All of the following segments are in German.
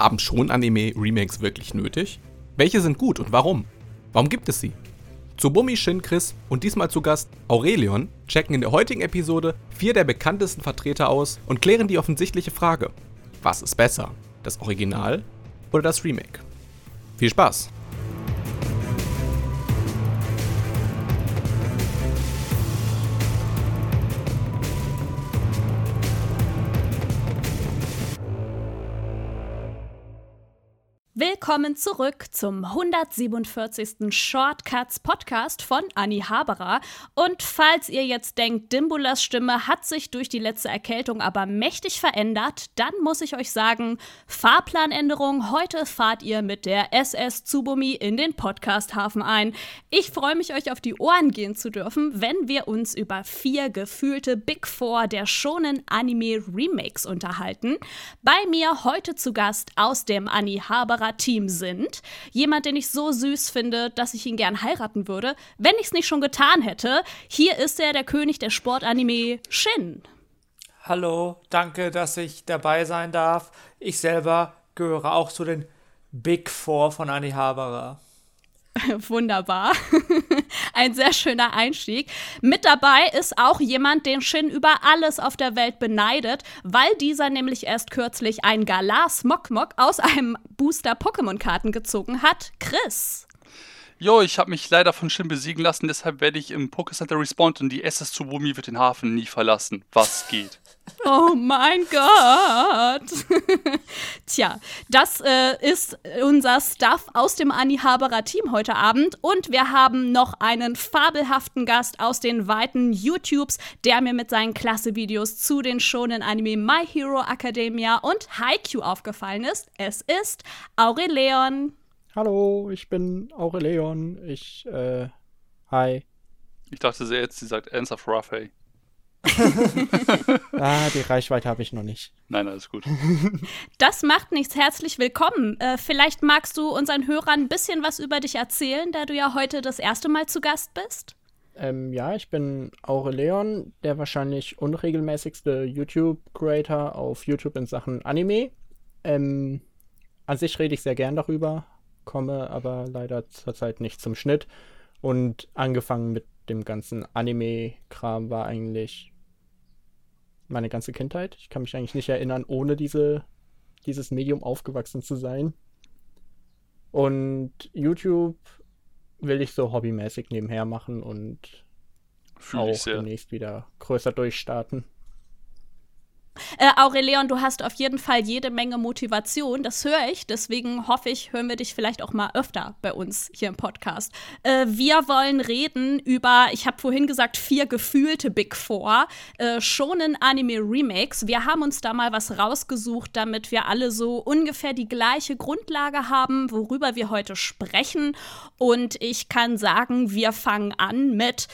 Haben Shonen-Anime-Remakes wirklich nötig? Welche sind gut und warum? Warum gibt es sie? Tsubumi, Shin, Chris und diesmal zu Gast Aurelion checken in der heutigen Episode 4 der bekanntesten Vertreter aus und klären die offensichtliche Frage: Was ist besser? Das Original oder das Remake? Viel Spaß! Willkommen zurück zum 147. Shortcuts Podcast von Anni Haberer. Und falls ihr jetzt denkt, Dimbulas Stimme hat sich durch die letzte Erkältung aber mächtig verändert, dann muss ich euch sagen, Fahrplanänderung, heute fahrt ihr mit der SS Tsubumi in den Podcasthafen ein. Ich freue mich, euch auf die Ohren gehen zu dürfen, wenn wir uns über 4 gefühlte Big Four der Shonen-Anime-Remakes unterhalten. Bei mir heute zu Gast aus dem Anni Haberer Team sind. Jemand, den ich so süß finde, dass ich ihn gern heiraten würde, wenn ich es nicht schon getan hätte. Hier ist er, der König der Sportanime, Shin. Hallo, danke, dass ich dabei sein darf. Ich selber gehöre auch zu den Big Four von Anni Haberer. Wunderbar. Ein sehr schöner Einstieg. Mit dabei ist auch jemand, den Shin über alles auf der Welt beneidet, weil dieser nämlich erst kürzlich ein Galar Mok aus einem Booster Pokémon-Karten gezogen hat. Chris. Jo, ich habe mich leider von Shin besiegen lassen, deshalb werde ich im Pokécenter respawnen und die SS Tsubumi wird den Hafen nie verlassen. Was geht? Oh mein Gott. Tja, das ist unser Stuff aus dem Anni Haberer Team heute Abend. Und wir haben noch einen fabelhaften Gast aus den weiten YouTubes, der mir mit seinen Klasse-Videos zu den Shonen-Anime My Hero Academia und Haikyuu aufgefallen ist. Es ist Aurelion. Hallo, ich bin Aurelion. Hi. Ich dachte sie sagt Answer for Rafe. Die Reichweite habe ich noch nicht. Nein, alles gut. Das macht nichts. Herzlich willkommen. Vielleicht magst du unseren Hörern ein bisschen was über dich erzählen, da du ja heute das erste Mal zu Gast bist. Ja, ich bin Aurelion, der wahrscheinlich unregelmäßigste YouTube-Creator auf YouTube in Sachen Anime. An sich rede ich sehr gern darüber, komme aber leider zurzeit nicht zum Schnitt. Und angefangen mit dem ganzen Anime-Kram war eigentlich meine ganze Kindheit. Ich kann mich eigentlich nicht erinnern, ohne dieses Medium aufgewachsen zu sein. Und YouTube will ich so hobbymäßig nebenher machen und auch demnächst wieder größer durchstarten. Aurelion, du hast auf jeden Fall jede Menge Motivation, das höre ich, deswegen hoffe ich, hören wir dich vielleicht auch mal öfter bei uns hier im Podcast. Wir wollen reden über, ich habe vorhin gesagt, 4 gefühlte Big Four, Shonen-Anime-Remakes. Wir haben uns da mal was rausgesucht, damit wir alle so ungefähr die gleiche Grundlage haben, worüber wir heute sprechen. Und ich kann sagen, wir fangen an mit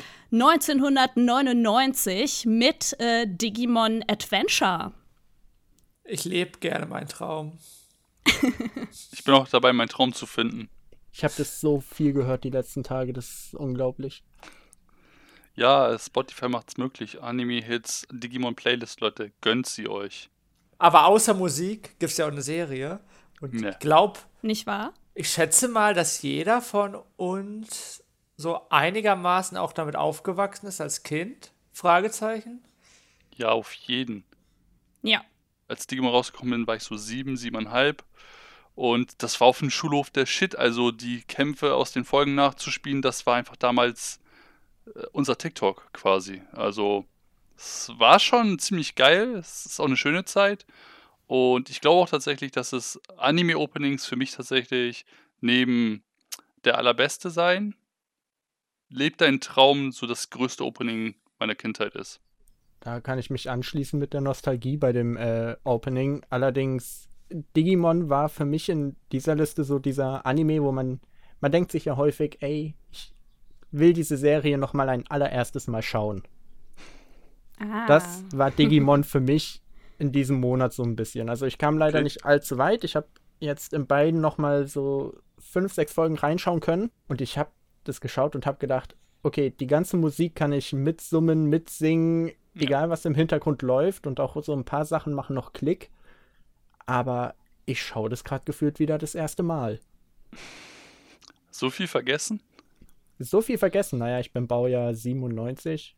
1999 mit Digimon Adventure. Ich lebe gerne meinen Traum. Ich bin auch dabei, meinen Traum zu finden. Ich habe das so viel gehört die letzten Tage, das ist unglaublich. Ja, Spotify macht's möglich. Anime-Hits, Digimon-Playlist, Leute, gönnt sie euch. Aber außer Musik gibt es ja auch eine Serie. Und ich glaube, nicht wahr? Ich schätze mal, dass jeder von uns so einigermaßen auch damit aufgewachsen ist als Kind? Fragezeichen? Ja, auf jeden. Ja. Als Digimon rausgekommen bin, war ich so 7, 7,5. Und das war auf dem Schulhof der Shit. Also die Kämpfe aus den Folgen nachzuspielen, das war einfach damals unser TikTok quasi. Also es war schon ziemlich geil. Es ist auch eine schöne Zeit. Und ich glaube auch tatsächlich, dass es Anime-Openings für mich tatsächlich neben der allerbeste sein, lebt dein Traum so das größte Opening meiner Kindheit ist. Da kann ich mich anschließen mit der Nostalgie bei dem Opening. Allerdings, Digimon war für mich in dieser Liste so dieser Anime, wo man denkt sich ja häufig, ey, ich will diese Serie noch mal ein allererstes Mal schauen. Das war Digimon für mich in diesem Monat so ein bisschen. Also ich kam leider nicht allzu weit. Ich habe jetzt in beiden noch mal so 5, 6 Folgen reinschauen können. Und ich habe das geschaut und habe gedacht, okay, die ganze Musik kann ich mitsummen, mitsingen, egal was im Hintergrund läuft. Und auch so ein paar Sachen machen noch Klick. Aber ich schaue das gerade gefühlt wieder das erste Mal. So viel vergessen? So viel vergessen. Naja, ich bin Baujahr 97.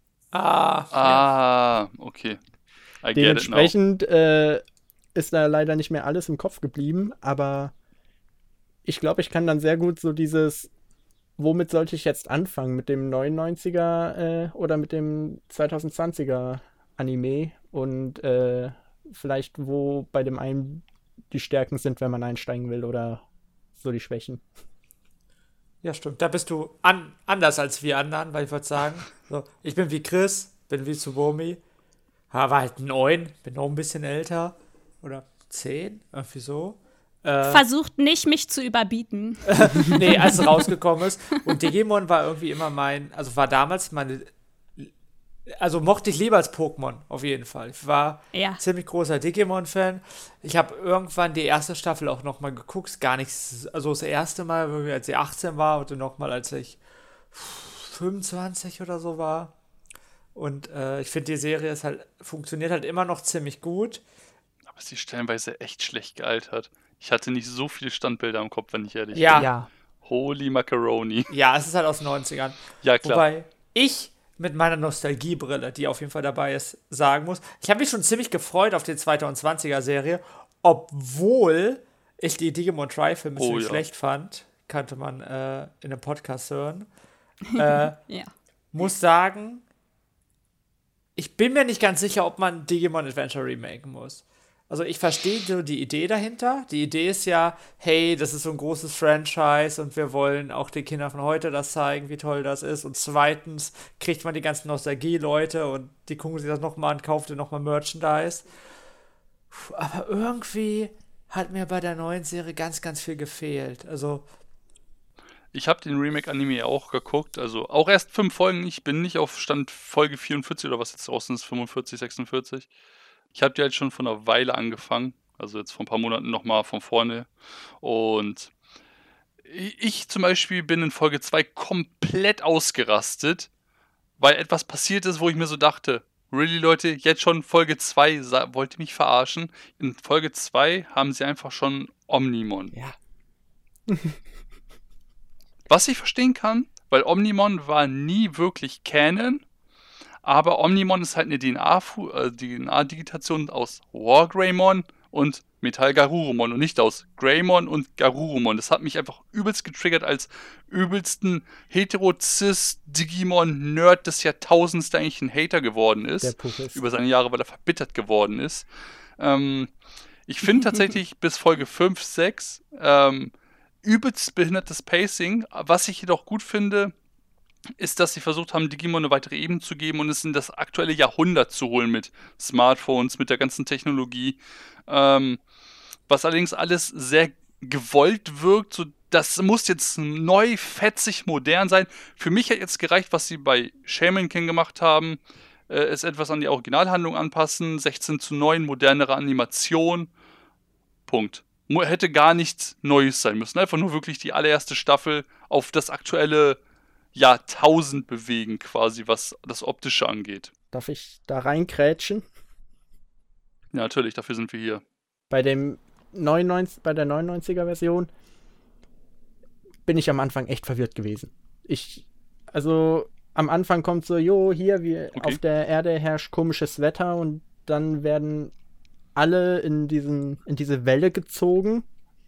Okay. I get it now. Dementsprechend ist da leider nicht mehr alles im Kopf geblieben, aber ich glaube, ich kann dann sehr gut so dieses, womit sollte ich jetzt anfangen? Mit dem 99er oder mit dem 2020er Anime und vielleicht wo bei dem einen die Stärken sind, wenn man einsteigen will oder so die Schwächen. Ja, stimmt. Da bist du anders als wir anderen, weil ich würde sagen, so, ich bin wie Chris, bin wie Tsubomi, war halt 9, bin noch ein bisschen älter oder 10, irgendwie so. Versucht nicht, mich zu überbieten. Nee, als es rausgekommen ist. Und Digimon war irgendwie immer war damals mochte ich lieber als Pokémon, auf jeden Fall. Ich war ziemlich großer Digimon-Fan. Ich habe irgendwann die erste Staffel auch nochmal geguckt, gar nichts, also das erste Mal, irgendwie, als ich 18 war und dann nochmal, als ich 25 oder so war. Und ich finde, die Serie funktioniert halt immer noch ziemlich gut. Aber sie stellenweise echt schlecht gealtert. Ich hatte nicht so viele Standbilder im Kopf, wenn ich ehrlich bin. Ja. Holy Macaroni. Ja, es ist halt aus den 90ern. Ja, klar. Wobei ich mit meiner Nostalgiebrille, die auf jeden Fall dabei ist, sagen muss, ich habe mich schon ziemlich gefreut auf die 2020er-Serie, obwohl ich die Digimon Tri-Filme ziemlich schlecht fand. Kannte man in einem Podcast hören. Muss sagen, ich bin mir nicht ganz sicher, ob man Digimon Adventure remaken muss. Also ich verstehe so die Idee dahinter. Die Idee ist ja, hey, das ist so ein großes Franchise und wir wollen auch den Kindern von heute das zeigen, wie toll das ist. Und zweitens kriegt man die ganzen Nostalgie-Leute und die gucken sich das nochmal an, kauft nochmal Merchandise. Aber irgendwie hat mir bei der neuen Serie ganz, ganz viel gefehlt. Also ich habe den Remake-Anime auch geguckt, also auch erst 5 Folgen. Ich bin nicht auf Stand Folge 44 oder was jetzt draußen ist, 45, 46. Ich habe die halt schon vor einer Weile angefangen, also jetzt vor ein paar Monaten nochmal von vorne. Und ich zum Beispiel bin in Folge 2 komplett ausgerastet, weil etwas passiert ist, wo ich mir so dachte, really Leute, jetzt schon Folge 2, wollt ihr mich verarschen? In Folge 2 haben sie einfach schon Omnimon. Ja. Was ich verstehen kann, weil Omnimon war nie wirklich Canon. Aber Omnimon ist halt eine DNA-Digitation aus Wargreymon und Metall-Garurumon und nicht aus Greymon und Garurumon. Das hat mich einfach übelst getriggert als übelsten Hetero-Cis-Digimon-Nerd des Jahrtausends, der eigentlich ein Hater geworden ist. Über seine Jahre, weil er verbittert geworden ist. Ich finde tatsächlich bis Folge 5, 6 übelst behindertes Pacing. Was ich jedoch gut finde, ist, dass sie versucht haben, Digimon eine weitere Ebene zu geben und es in das aktuelle Jahrhundert zu holen mit Smartphones, mit der ganzen Technologie. Was allerdings alles sehr gewollt wirkt, so das muss jetzt neu, fetzig, modern sein. Für mich hat jetzt gereicht, was sie bei Shaman King gemacht haben, es etwas an die Originalhandlung anpassen, 16:9, modernere Animation, Punkt. Hätte gar nichts Neues sein müssen, einfach nur wirklich die allererste Staffel auf das aktuelle Jahrtausend bewegen, quasi, was das Optische angeht. Darf ich da reinkrätschen? Ja, natürlich, dafür sind wir hier. Bei der 99er-Version bin ich am Anfang echt verwirrt gewesen. Also am Anfang kommt so, auf der Erde herrscht komisches Wetter und dann werden alle in diese Welle gezogen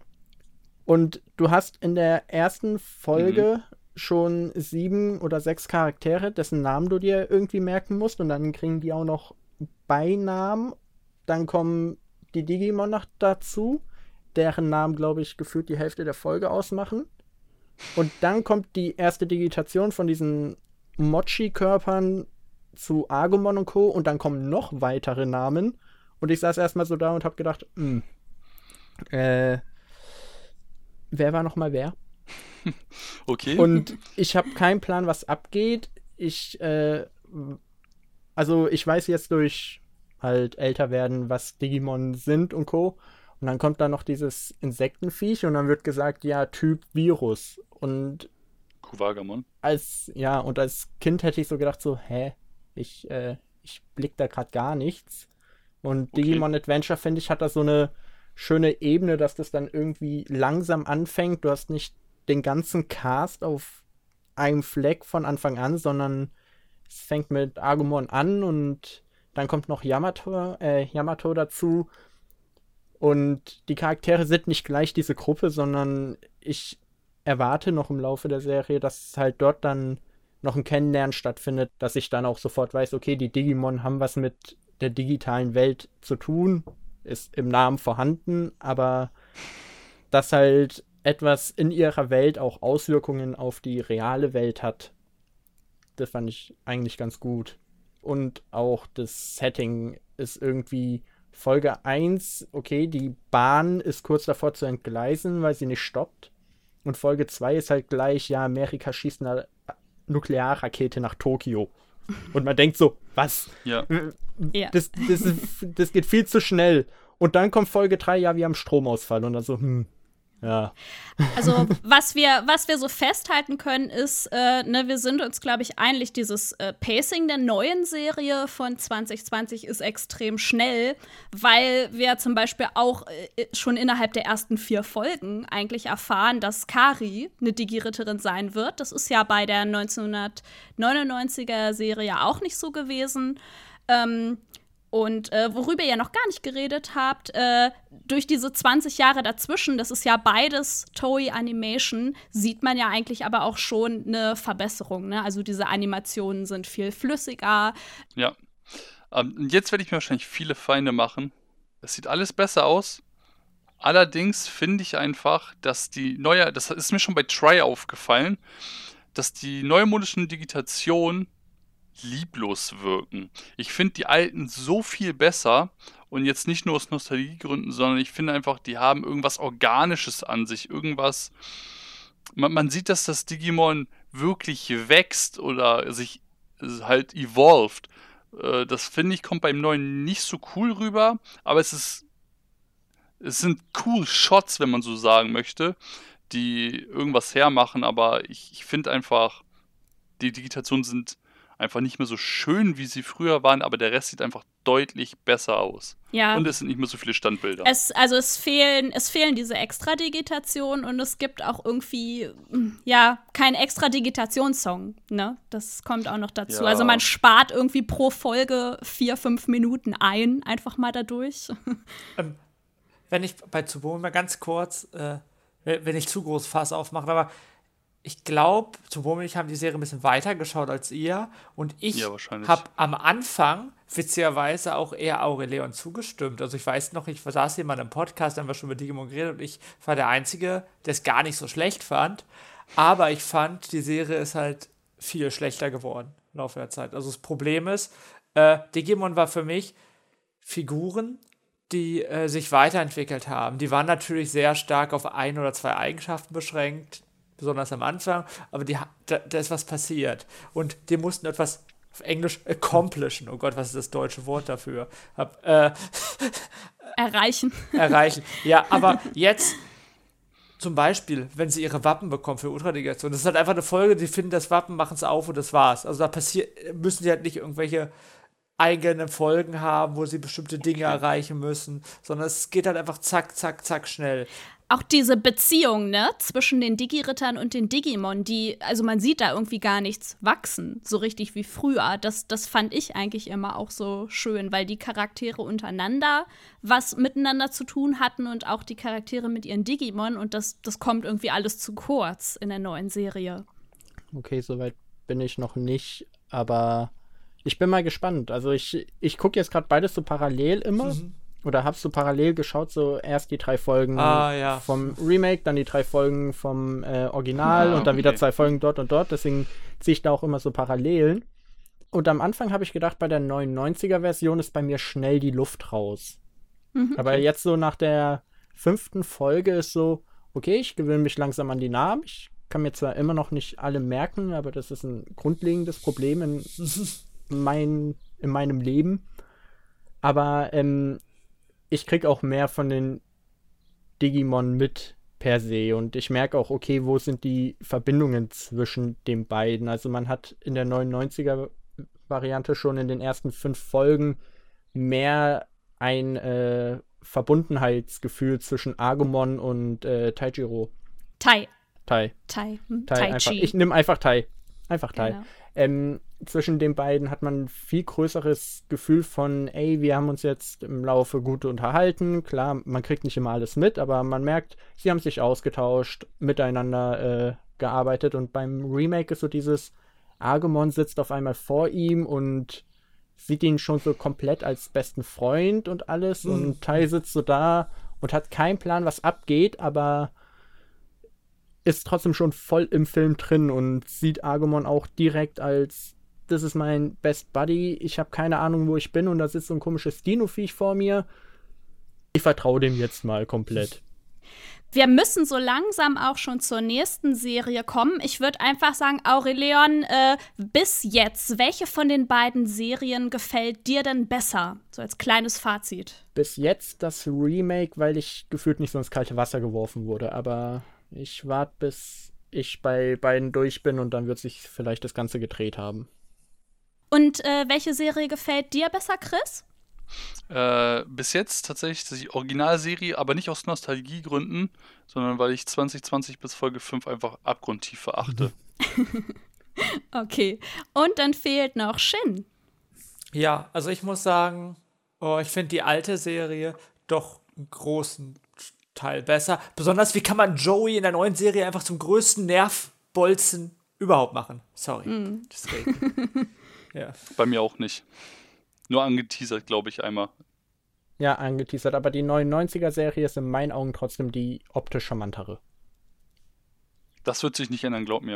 und du hast in der ersten Folge schon 7 oder 6 Charaktere, dessen Namen du dir irgendwie merken musst und dann kriegen die auch noch Beinamen. Dann kommen die Digimon noch dazu, deren Namen, glaube ich, gefühlt die Hälfte der Folge ausmachen. Und dann kommt die erste Digitation von diesen Mochi-Körpern zu Agumon und Co. Und dann kommen noch weitere Namen. Und ich saß erstmal so da und habe gedacht, wer war nochmal wer? Okay. Und ich habe keinen Plan, was abgeht. Ich weiß jetzt durch halt älter werden, was Digimon sind und Co. Und dann kommt da noch dieses Insektenviech und dann wird gesagt, ja, Typ Virus. Und Kuwagamon. als Kind hätte ich so gedacht, so, ich blick da gerade gar nichts. Und Digimon Adventure, finde ich, hat da so eine schöne Ebene, dass das dann irgendwie langsam anfängt. Du hast nicht den ganzen Cast auf einem Fleck von Anfang an, sondern es fängt mit Agumon an und dann kommt noch Yamato dazu. Und die Charaktere sind nicht gleich diese Gruppe, sondern ich erwarte noch im Laufe der Serie, dass halt dort dann noch ein Kennenlernen stattfindet, dass ich dann auch sofort weiß, okay, die Digimon haben was mit der digitalen Welt zu tun, ist im Namen vorhanden, aber dass halt etwas in ihrer Welt auch Auswirkungen auf die reale Welt hat, das fand ich eigentlich ganz gut. Und auch das Setting ist irgendwie Folge 1, okay, die Bahn ist kurz davor zu entgleisen, weil sie nicht stoppt. Und Folge 2 ist halt gleich, ja, Amerika schießt eine Nuklearrakete nach Tokio. Und man denkt so, was? Ja. Ja. Das geht viel zu schnell. Und dann kommt Folge 3, ja, wir haben Stromausfall. Und dann so, ja. Also, was wir so festhalten können, ist, wir sind uns, glaube ich, einig, dieses Pacing der neuen Serie von 2020 ist extrem schnell, weil wir zum Beispiel auch schon innerhalb der ersten 4 Folgen eigentlich erfahren, dass Kari eine Digi-Ritterin sein wird. Das ist ja bei der 1999er-Serie auch nicht so gewesen. Und worüber ihr noch gar nicht geredet habt, durch diese 20 Jahre dazwischen, das ist ja beides Toei Animation, sieht man ja eigentlich aber auch schon eine Verbesserung. Ne? Also diese Animationen sind viel flüssiger. Ja. Jetzt werde ich mir wahrscheinlich viele Feinde machen. Es sieht alles besser aus. Allerdings finde ich einfach, dass das ist mir schon bei Try aufgefallen, dass die neumodischen Digitationen lieblos wirken. Ich finde die alten so viel besser und jetzt nicht nur aus Nostalgiegründen, sondern ich finde einfach, die haben irgendwas Organisches an sich, irgendwas. Man sieht, dass das Digimon wirklich wächst oder sich halt evolved. Das finde ich, kommt beim neuen nicht so cool rüber, aber es sind cool Shots, wenn man so sagen möchte, die irgendwas hermachen, aber ich finde einfach, die Digitationen sind einfach nicht mehr so schön, wie sie früher waren, aber der Rest sieht einfach deutlich besser aus. Ja. Und es sind nicht mehr so viele Standbilder. Es fehlen diese Extra-Digitationen und es gibt auch irgendwie, keinen Extra-Digitationssong, ne? Das kommt auch noch dazu. Ja. Also man spart irgendwie pro Folge 4-5 Minuten einfach mal dadurch. Wenn ich bei Tsubomi mal ganz kurz, wenn ich zu groß Fass aufmache, aber ich glaube, Tsubomi und ich haben die Serie ein bisschen weiter geschaut als ihr und ich habe am Anfang witzigerweise auch eher Aurelion zugestimmt. Also ich weiß noch, ich saß hier mal im Podcast, haben wir schon über Digimon geredet und ich war der Einzige, der es gar nicht so schlecht fand, aber ich fand, die Serie ist halt viel schlechter geworden im Laufe der Zeit. Also das Problem ist, Digimon war für mich Figuren, die sich weiterentwickelt haben. Die waren natürlich sehr stark auf 1 oder 2 Eigenschaften beschränkt, besonders am Anfang, aber da ist was passiert. Und die mussten etwas auf Englisch accomplishen. Oh Gott, was ist das deutsche Wort dafür? Erreichen. Ja, aber jetzt zum Beispiel, wenn sie ihre Wappen bekommen für Ultradigation, das ist halt einfach eine Folge, die finden das Wappen, machen es auf und das war's. Also da müssen sie halt nicht irgendwelche eigene Folgen haben, wo sie bestimmte Dinge erreichen müssen, sondern es geht halt einfach zack, zack, zack schnell. Auch diese Beziehung, ne, zwischen den Digi-Rittern und den Digimon, also man sieht da irgendwie gar nichts wachsen, so richtig wie früher. Das fand ich eigentlich immer auch so schön, weil die Charaktere untereinander was miteinander zu tun hatten und auch die Charaktere mit ihren Digimon und das kommt irgendwie alles zu kurz in der neuen Serie. Okay, soweit bin ich noch nicht, aber ich bin mal gespannt. Also ich gucke jetzt gerade beides so parallel immer. Oder hab's so parallel geschaut, so erst die 3 Folgen vom Remake, dann die 3 Folgen vom Original und dann wieder 2 Folgen dort und dort. Deswegen ziehe ich da auch immer so Parallelen. Und am Anfang habe ich gedacht, bei der 99er-Version ist bei mir schnell die Luft raus. Aber jetzt so nach der 5. Folge ist so, okay, ich gewöhne mich langsam an die Namen. Ich kann mir zwar immer noch nicht alle merken, aber das ist ein grundlegendes Problem in meinem Leben. Aber ich krieg auch mehr von den Digimon mit per se und ich merke auch, okay, wo sind die Verbindungen zwischen den beiden? Also man hat in der 99er-Variante schon in den ersten 5 Folgen mehr ein Verbundenheitsgefühl zwischen Agumon und Taijiro. Tai. Tai. Tai Einfach. Chi. Ich nehme einfach Tai. Einfach Tai. Genau. Zwischen den beiden hat man ein viel größeres Gefühl von, ey, wir haben uns jetzt im Laufe gut unterhalten. Klar, man kriegt nicht immer alles mit, aber man merkt, sie haben sich ausgetauscht, miteinander gearbeitet. Und beim Remake ist so dieses, Agumon sitzt auf einmal vor ihm und sieht ihn schon so komplett als besten Freund und alles. Und Tai sitzt so da und hat keinen Plan, was abgeht, aber ist trotzdem schon voll im Film drin und sieht Agumon auch direkt als, das ist mein Best Buddy, ich habe keine Ahnung, wo ich bin und da sitzt so ein komisches Dino-Viech vor mir. Ich vertraue dem jetzt mal komplett. Wir müssen so langsam auch schon zur nächsten Serie kommen. Ich würde einfach sagen, Aurelion, bis jetzt, welche von den beiden Serien gefällt dir denn besser? So als kleines Fazit. Bis jetzt das Remake, weil ich gefühlt nicht so ins kalte Wasser geworfen wurde, aber ich warte, bis ich bei beiden durch bin und dann wird sich vielleicht das Ganze gedreht haben. Und welche Serie gefällt dir besser, Chris? Bis jetzt tatsächlich die Originalserie, aber nicht aus Nostalgiegründen, sondern weil ich 2020 bis Folge 5 einfach abgrundtief verachte. Okay. Und dann fehlt noch Shin. Ja, also ich muss sagen, ich finde die alte Serie doch einen großen Teil besser. Besonders, wie kann man Joey in der neuen Serie einfach zum größten Nervbolzen überhaupt machen? Sorry. Deswegen. Ja. Bei mir auch nicht. Nur angeteasert, glaube ich, einmal. Ja, angeteasert, aber die 99er-Serie ist in meinen Augen trotzdem die optisch charmantere. Das wird sich nicht ändern, glaub mir.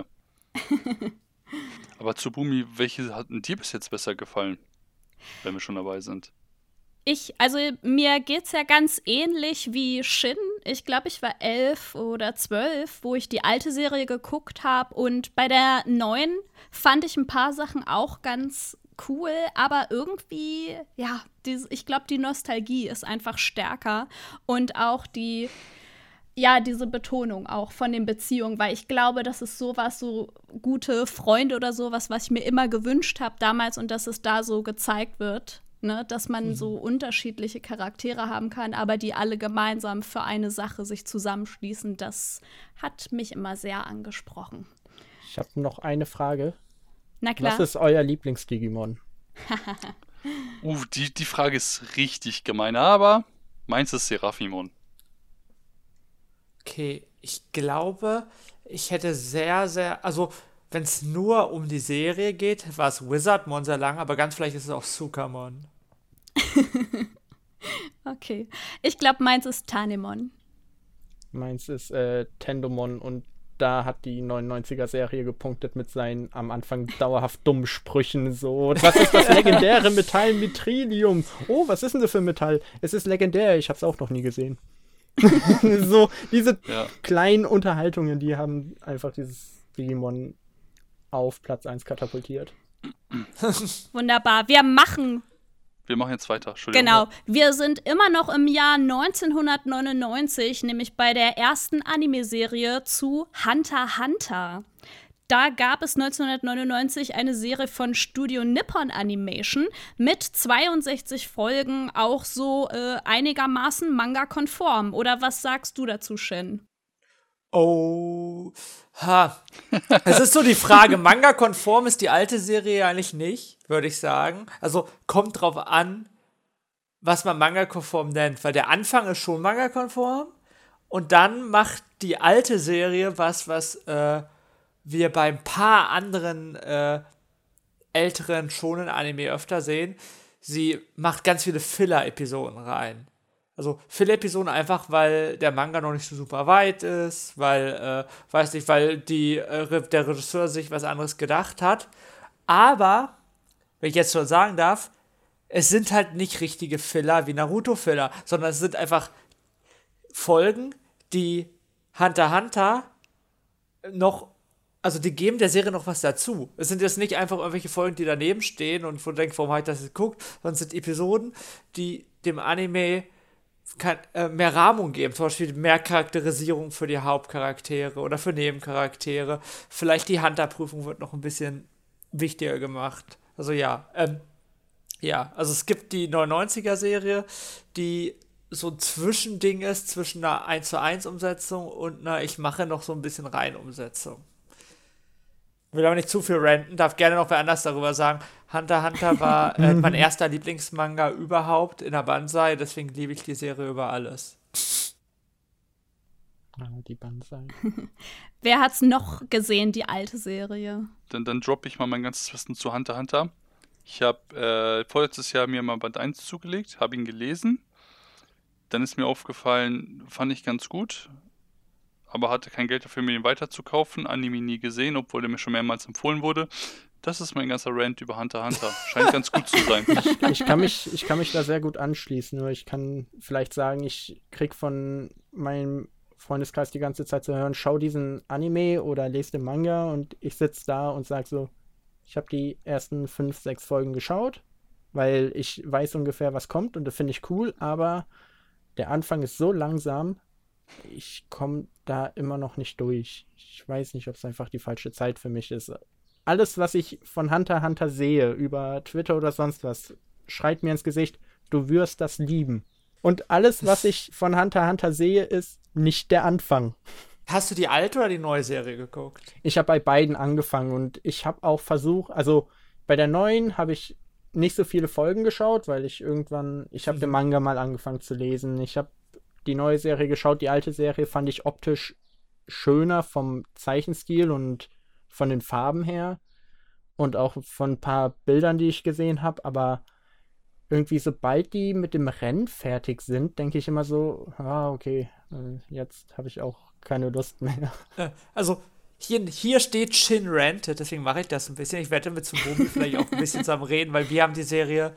Aber Tsubumi, welche hat dir bis jetzt besser gefallen? Wenn wir schon dabei sind. Also mir geht's ja ganz ähnlich wie Shin. Ich glaube, ich war 11 oder 12, wo ich die alte Serie geguckt habe. Und bei der neuen fand ich ein paar Sachen auch ganz cool. Aber irgendwie, ja, ich glaube, die Nostalgie ist einfach stärker. Und auch diese Betonung auch von den Beziehungen. Weil ich glaube, das ist sowas, so gute Freunde oder sowas, was ich mir immer gewünscht habe damals. Und dass es da so gezeigt wird. Ne, dass man so unterschiedliche Charaktere haben kann, aber die alle gemeinsam für eine Sache sich zusammenschließen, das hat mich immer sehr angesprochen. Ich habe noch eine Frage. Na klar. Was ist euer Lieblings-Digimon? Die Frage ist richtig gemein, aber meins ist Seraphimon. Okay, ich glaube, ich hätte also wenn es nur um die Serie geht, war es Wizardmon sehr lang, aber ganz vielleicht ist es auch Sukamon. Okay. Ich glaube, meins ist Tanemon. Meins ist Tendomon und da hat die 99er-Serie gepunktet mit seinen am Anfang dauerhaft dummen Sprüchen. So, was ist das legendäre Metall Mithrilium? Oh, was ist denn das für ein Metall? Es ist legendär, ich habe es auch noch nie gesehen. So, diese kleinen Unterhaltungen, die haben einfach dieses Digimon auf Platz 1 katapultiert. Wunderbar. Wir machen jetzt weiter. Entschuldigung. Genau. Wir sind immer noch im Jahr 1999, nämlich bei der ersten Anime-Serie zu Hunter x Hunter. Da gab es 1999 eine Serie von Studio Nippon Animation mit 62 Folgen, auch so einigermaßen manga-konform. Oder was sagst du dazu, Shin? Es ist so die Frage, Manga-konform ist die alte Serie eigentlich nicht, würde ich sagen. Also kommt drauf an, was man Manga-konform nennt, weil der Anfang ist schon Manga-konform und dann macht die alte Serie was wir bei ein paar anderen älteren Shonen-Anime öfter sehen. Sie macht ganz viele Filler-Episoden rein. Also Filler-Episoden einfach, weil der Manga noch nicht so super weit ist, weil der Regisseur sich was anderes gedacht hat. Aber, wenn ich jetzt schon sagen darf, es sind halt nicht richtige Filler wie Naruto-Filler, sondern es sind einfach Folgen, die Hunter x Hunter die geben der Serie noch was dazu. Es sind jetzt nicht einfach irgendwelche Folgen, die daneben stehen und wo du denkst, warum habe ich das jetzt geguckt, sondern es sind Episoden, die dem Anime mehr Rahmung geben, zum Beispiel mehr Charakterisierung für die Hauptcharaktere oder für Nebencharaktere. Vielleicht die Hunter-Prüfung wird noch ein bisschen wichtiger gemacht. Also also es gibt die 99er-Serie, die so ein Zwischending ist zwischen einer 1:1 Umsetzung und einer ich mache noch so ein bisschen rein Umsetzung. Will aber nicht zu viel ranten, darf gerne noch wer anders darüber sagen. Hunter x Hunter war mein erster Lieblingsmanga überhaupt in der Banzai, deswegen liebe ich die Serie über alles. Die Banzai. Wer hat's noch gesehen, die alte Serie? Dann droppe ich mal mein ganzes Wissen zu Hunter x Hunter. Ich habe vorletztes Jahr mir mal Band 1 zugelegt, habe ihn gelesen. Dann ist mir aufgefallen, fand ich ganz gut, aber hatte kein Geld dafür, mir ihn weiterzukaufen. Anime nie gesehen, obwohl er mir schon mehrmals empfohlen wurde. Das ist mein ganzer Rant über Hunter x Hunter. Scheint ganz gut zu sein. Ich kann mich da sehr gut anschließen, nur ich kann vielleicht sagen, ich krieg von meinem Freundeskreis die ganze Zeit zu hören, schau diesen Anime oder lese den Manga, und ich sitze da und sage so, ich habe die ersten 5, 6 Folgen geschaut, weil ich weiß ungefähr, was kommt, und das finde ich cool, aber der Anfang ist so langsam, ich komme da immer noch nicht durch. Ich weiß nicht, ob es einfach die falsche Zeit für mich ist. Alles, was ich von Hunter x Hunter sehe, über Twitter oder sonst was, schreit mir ins Gesicht, du wirst das lieben. Und alles, was ich von Hunter x Hunter sehe, ist nicht der Anfang. Hast du die alte oder die neue Serie geguckt? Ich habe bei beiden angefangen, und ich habe auch versucht, also bei der neuen habe ich nicht so viele Folgen geschaut, weil ich habe den Manga mal angefangen zu lesen. Ich habe die neue Serie geschaut, die alte Serie fand ich optisch schöner vom Zeichenstil und von den Farben her und auch von ein paar Bildern, die ich gesehen habe, aber irgendwie sobald die mit dem Rennen fertig sind, denke ich immer so, okay, jetzt habe ich auch keine Lust mehr. Also, hier steht Shin ranted, deswegen mache ich das ein bisschen. Ich werde mit Tsubomi vielleicht auch ein bisschen zusammen reden, weil wir haben die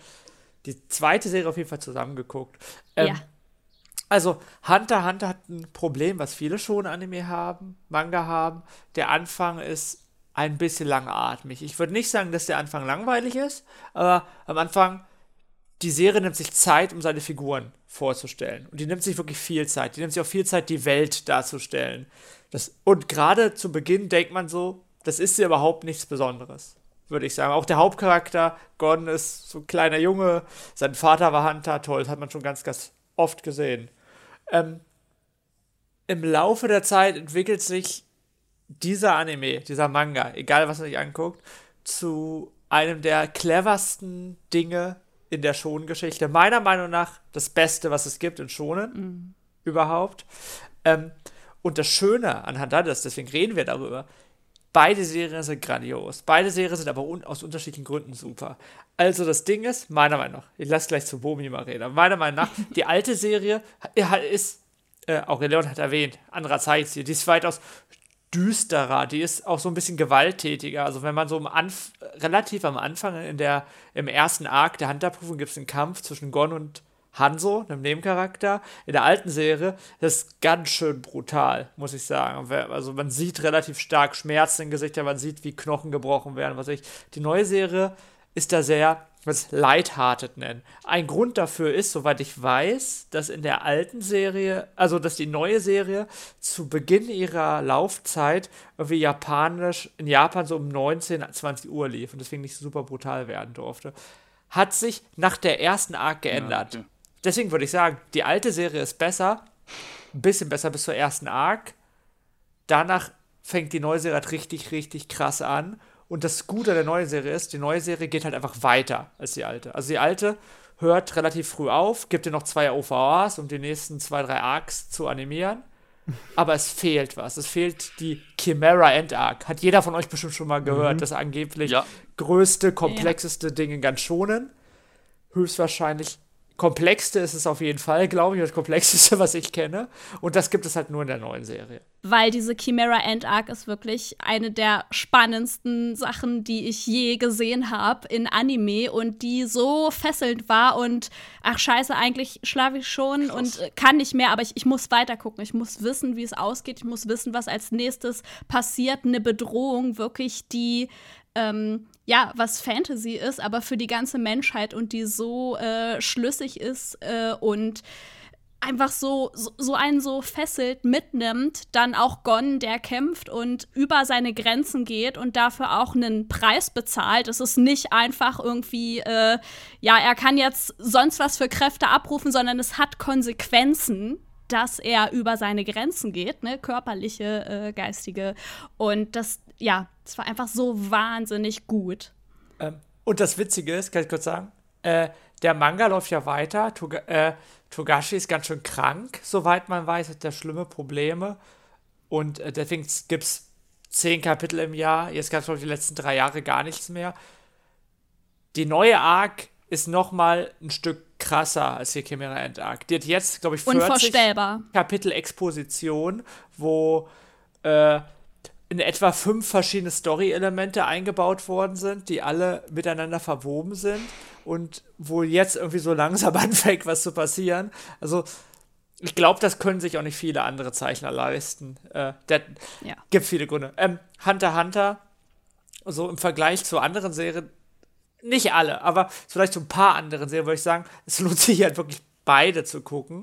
zweite Serie auf jeden Fall zusammengeguckt. Ja. Also, Hunter x Hunter hat ein Problem, was viele Shonen-Anime haben, Manga haben. Der Anfang ist ein bisschen langatmig. Ich würde nicht sagen, dass der Anfang langweilig ist, aber am Anfang, die Serie nimmt sich Zeit, um seine Figuren vorzustellen. Und die nimmt sich wirklich viel Zeit. Die nimmt sich auch viel Zeit, die Welt darzustellen. Und gerade zu Beginn denkt man so, das ist ja überhaupt nichts Besonderes, würde ich sagen. Auch der Hauptcharakter, Gon, ist so ein kleiner Junge. Sein Vater war Hunter, toll, das hat man schon ganz, ganz oft gesehen. Im Laufe der Zeit entwickelt sich dieser Anime, dieser Manga, egal was man sich anguckt, zu einem der cleversten Dinge in der Shonen-Geschichte. Meiner Meinung nach das Beste, was es gibt in Shonen überhaupt. Und das Schöne an Hunter ist, deswegen reden wir darüber, beide Serien sind grandios. Beide Serien sind aber aus unterschiedlichen Gründen super. Also das Ding ist, meiner Meinung nach, ich lasse gleich zu Bomi mal reden, aber meiner Meinung nach, die alte Serie ist, auch Leon hat erwähnt, anderer Zeichenstil, die ist weitaus düsterer, die ist auch so ein bisschen gewalttätiger. Also wenn man so relativ am Anfang im ersten Arc der Hunter-Prüfung gibt es einen Kampf zwischen Gon und Hanzo, einem Nebencharakter. In der alten Serie, das ist ganz schön brutal, muss ich sagen. Also man sieht relativ stark Schmerzen in Gesichtern, man sieht, wie Knochen gebrochen werden, was weiß ich. Die neue Serie ist da sehr, was lighthearted nennen. Ein Grund dafür ist, soweit ich weiß, dass in der alten Serie, also dass die neue Serie zu Beginn ihrer Laufzeit irgendwie in Japan so um 19, 20 Uhr lief und deswegen nicht so super brutal werden durfte. Hat sich nach der ersten Arc geändert. Ja, okay. Deswegen würde ich sagen, die alte Serie ist besser, ein bisschen besser bis zur ersten Arc. Danach fängt die neue Serie halt richtig, richtig krass an. Und das Gute an der neuen Serie ist, die neue Serie geht halt einfach weiter als die alte. Also die alte hört relativ früh auf, gibt dir noch 2 OVAs, um die nächsten 2, 3 Arcs zu animieren. Aber es fehlt was. Es fehlt die Chimera End Arc. Hat jeder von euch bestimmt schon mal gehört. Das angeblich größte, komplexeste Ding in ganz Shonen. Höchstwahrscheinlich komplexste ist es auf jeden Fall, glaube ich, das komplexeste, was ich kenne. Und das gibt es halt nur in der neuen Serie. Weil diese Chimera End Arc ist wirklich eine der spannendsten Sachen, die ich je gesehen habe in Anime und die so fesselnd war und ach scheiße, eigentlich schlafe ich schon. Krass. Und kann nicht mehr, aber ich muss weiter gucken. Ich muss wissen, wie es ausgeht. Ich muss wissen, was als nächstes passiert. Eine Bedrohung, wirklich, die was Fantasy ist, aber für die ganze Menschheit und die so schlüssig ist und einfach so einen so fesselt, mitnimmt, dann auch Gon, der kämpft und über seine Grenzen geht und dafür auch einen Preis bezahlt. Es ist nicht einfach irgendwie, er kann jetzt sonst was für Kräfte abrufen, sondern es hat Konsequenzen, dass er über seine Grenzen geht, ne, körperliche, geistige. Und das war einfach so wahnsinnig gut. Und das Witzige ist, kann ich kurz sagen, der Manga läuft ja weiter. Togashi ist ganz schön krank, soweit man weiß, hat er schlimme Probleme. Und deswegen gibt es 10 Kapitel im Jahr. Jetzt gab es, glaube ich, die letzten 3 Jahre gar nichts mehr. Die neue Arc ist noch mal ein Stück krasser als die Chimera Ant Arc. Die hat jetzt, glaube ich, 40 Kapitel Exposition, wo in etwa 5 verschiedene Story-Elemente eingebaut worden sind, die alle miteinander verwoben sind und wo jetzt irgendwie so langsam anfängt, was zu passieren. Also ich glaube, das können sich auch nicht viele andere Zeichner leisten. Gibt viele Gründe. Hunter x Hunter, so im Vergleich zu anderen Serien, nicht alle, aber vielleicht zu ein paar anderen Serien, würde ich sagen, es lohnt sich halt wirklich beide zu gucken.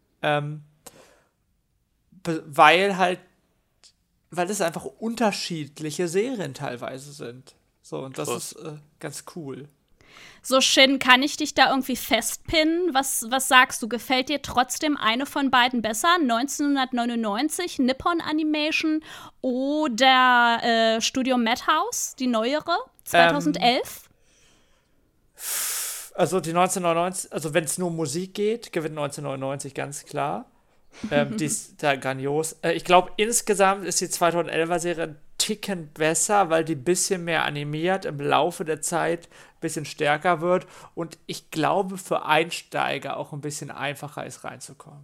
Weil es einfach unterschiedliche Serien teilweise sind. So, und das ist ganz cool. So, Shin, kann ich dich da irgendwie festpinnen? Was sagst du? Gefällt dir trotzdem eine von beiden besser? 1999, Nippon Animation oder Studio Madhouse, die neuere, 2011? Also die 1999, also wenn es nur um Musik geht, gewinnt 1999 ganz klar. Die ist da grandios. Ich glaube, insgesamt ist die 2011er-Serie ein Ticken besser, weil die ein bisschen mehr animiert, im Laufe der Zeit ein bisschen stärker wird und ich glaube, für Einsteiger auch ein bisschen einfacher ist, reinzukommen.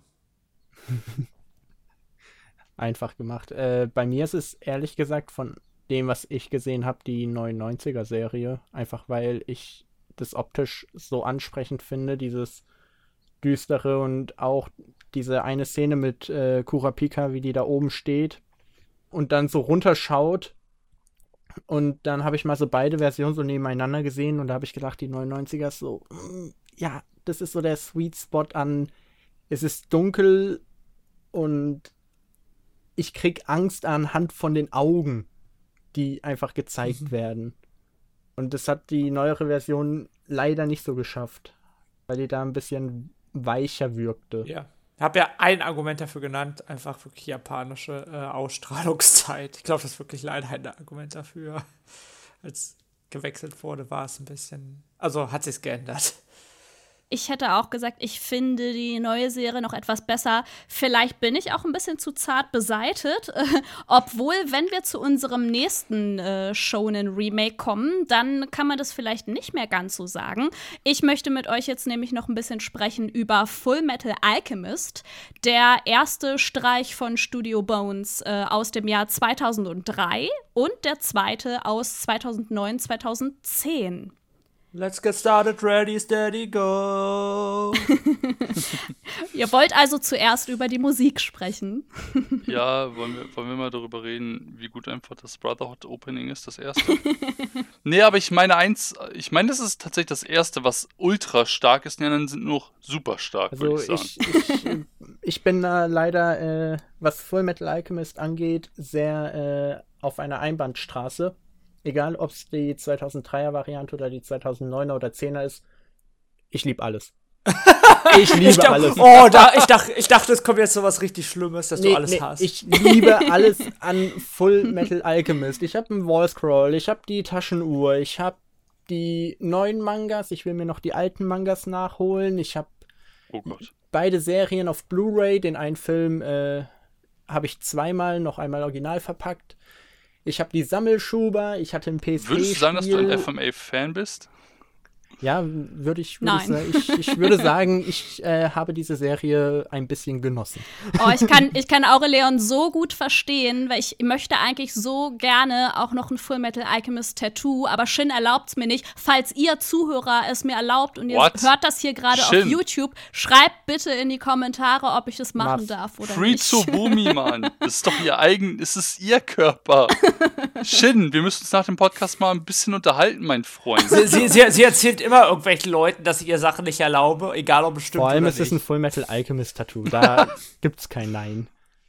Einfach gemacht. Bei mir ist es ehrlich gesagt von dem, was ich gesehen habe, die 99er-Serie. Einfach weil ich das optisch so ansprechend finde, dieses Düstere und auch diese eine Szene mit Kurapika, wie die da oben steht und dann so runterschaut. Und dann habe ich mal so beide Versionen so nebeneinander gesehen und da habe ich gedacht, die 99er ist so, ja, das ist so der Sweet Spot an, es ist dunkel und ich krieg Angst anhand von den Augen, die einfach gezeigt werden. Und das hat die neuere Version leider nicht so geschafft, weil die da ein bisschen weicher wirkte. Ja. Ich habe ja ein Argument dafür genannt, einfach wirklich japanische Ausstrahlungszeit. Ich glaube, das ist wirklich leider ein Argument dafür. Als gewechselt wurde, war es ein bisschen, also hat sich's geändert. Ich hätte auch gesagt, ich finde die neue Serie noch etwas besser. Vielleicht bin ich auch ein bisschen zu zart beseitet. Obwohl, wenn wir zu unserem nächsten Shonen-Remake kommen, dann kann man das vielleicht nicht mehr ganz so sagen. Ich möchte mit euch jetzt nämlich noch ein bisschen sprechen über Full Metal Alchemist, der erste Streich von Studio Bones aus dem Jahr 2003 und der zweite aus 2009, 2010. Let's get started, ready, steady, go. Ihr wollt also zuerst über die Musik sprechen. Ja, wollen wir mal darüber reden, wie gut einfach das Brotherhood Opening ist, das erste? Nee, aber ich meine, das ist tatsächlich das erste, was ultra stark ist, die anderen sind nur super stark, also würde ich sagen. Ich bin da leider, was Full Metal Alchemist angeht, sehr auf einer Einbahnstraße. Egal, ob es die 2003er-Variante oder die 2009er oder 10er ist, ich liebe alles. Ich liebe alles. Oh, ich dachte, es kommt jetzt so was richtig Schlimmes, dass du alles hast. Ich liebe alles an Full Metal Alchemist. Ich habe einen Wallscroll, ich habe die Taschenuhr, ich habe die neuen Mangas, ich will mir noch die alten Mangas nachholen, ich habe beide Serien auf Blu-ray, den einen Film habe ich zweimal, noch einmal original verpackt. Ich habe die Sammelschuber, ich hatte ein PSP-Spiel. Würdest du sagen, dass du ein FMA-Fan bist? Ja, würde ich Nein. sagen. Ich würde sagen, ich habe diese Serie ein bisschen genossen. Oh, ich kann Aurelion so gut verstehen, weil ich möchte eigentlich so gerne auch noch ein Full Metal Alchemist Tattoo, aber Shin erlaubt es mir nicht. Falls ihr Zuhörer es mir erlaubt und ihr hört das hier gerade auf YouTube, schreibt bitte in die Kommentare, ob ich das machen darf oder Free nicht. Tsubumi, Mann. Das ist doch es ist ihr Körper. Shin, wir müssen uns nach dem Podcast mal ein bisschen unterhalten, mein Freund. Sie erzählt immer irgendwelchen Leuten, dass ich ihr Sachen nicht erlaube, egal ob es stimmt Vor allem oder ist es ein nicht. Fullmetal Alchemist Tattoo. Da gibt's kein Nein.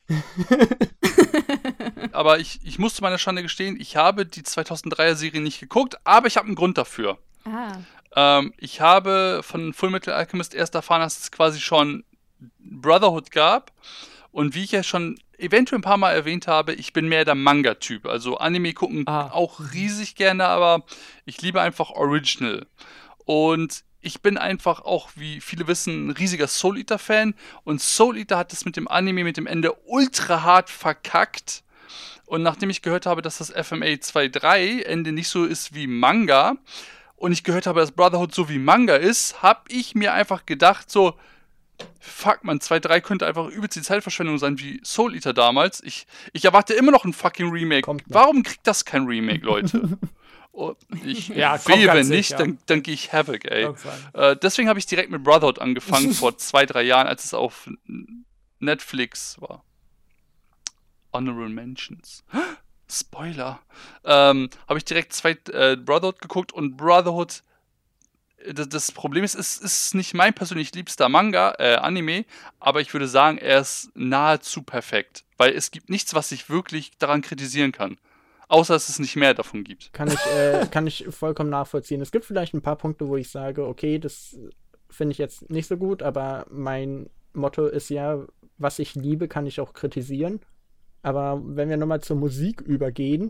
Aber ich muss zu meiner Schande gestehen, ich habe die 2003er-Serie nicht geguckt, aber ich habe einen Grund dafür. Ich habe von Fullmetal Alchemist erst erfahren, dass es quasi schon Brotherhood gab. Und wie ich ja schon eventuell ein paar Mal erwähnt habe, ich bin mehr der Manga-Typ. Also Anime gucken auch riesig gerne, aber ich liebe einfach Original. Und ich bin einfach auch, wie viele wissen, ein riesiger Soul Eater-Fan. Und Soul Eater hat es mit dem Anime, mit dem Ende ultra hart verkackt. Und nachdem ich gehört habe, dass das FMA 2.3 Ende nicht so ist wie Manga und ich gehört habe, dass Brotherhood so wie Manga ist, habe ich mir einfach gedacht, so, fuck man, 2.3 könnte einfach übelst die Zeitverschwendung sein wie Soul Eater damals. Ich erwarte immer noch ein fucking Remake. Warum kriegt das kein Remake, Leute? Ich will, wenn nicht, dann gehe ich Havoc, ey. Deswegen habe ich direkt mit Brotherhood angefangen, vor 2-3 Jahren, als es auf Netflix war. Honorable Mentions. Spoiler. Habe ich direkt Brotherhood geguckt und Brotherhood, das Problem ist, es ist nicht mein persönlich liebster Anime, aber ich würde sagen, er ist nahezu perfekt, weil es gibt nichts, was ich wirklich daran kritisieren kann. Außer, dass es nicht mehr davon gibt. Kann ich vollkommen nachvollziehen. Es gibt vielleicht ein paar Punkte, wo ich sage, okay, das finde ich jetzt nicht so gut, aber mein Motto ist ja, was ich liebe, kann ich auch kritisieren. Aber wenn wir nochmal zur Musik übergehen,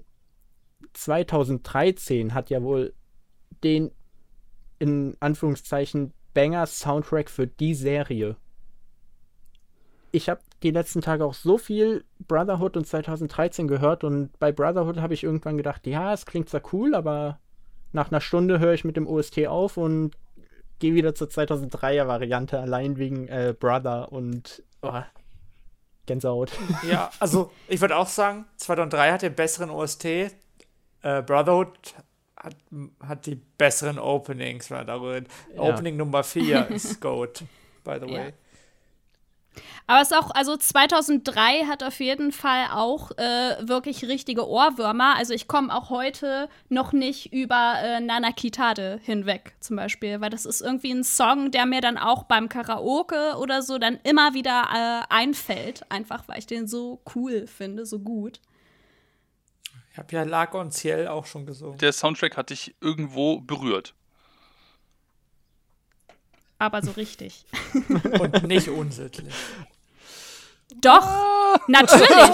2013 hat ja wohl den, in Anführungszeichen, Banger-Soundtrack für die Serie. Ich habe die letzten Tage auch so viel Brotherhood und 2013 gehört und bei Brotherhood habe ich irgendwann gedacht, ja, es klingt zwar cool, aber nach einer Stunde höre ich mit dem OST auf und gehe wieder zur 2003er-Variante, allein wegen Brother und Gänsehaut. Ja, also ich würde auch sagen, 2003 hat den besseren OST, Brotherhood hat die besseren Openings. Opening Nummer 4 ist GOAT, by the way. Aber es ist auch, also 2003 hat auf jeden Fall auch wirklich richtige Ohrwürmer. Also ich komme auch heute noch nicht über Nana Kitade hinweg zum Beispiel, weil das ist irgendwie ein Song, der mir dann auch beim Karaoke oder so dann immer wieder einfällt, einfach weil ich den so cool finde, so gut. Ich habe ja Lago und Ciel auch schon gesungen. Der Soundtrack hat dich irgendwo berührt. Aber so richtig. Und nicht unsittlich. Doch, natürlich.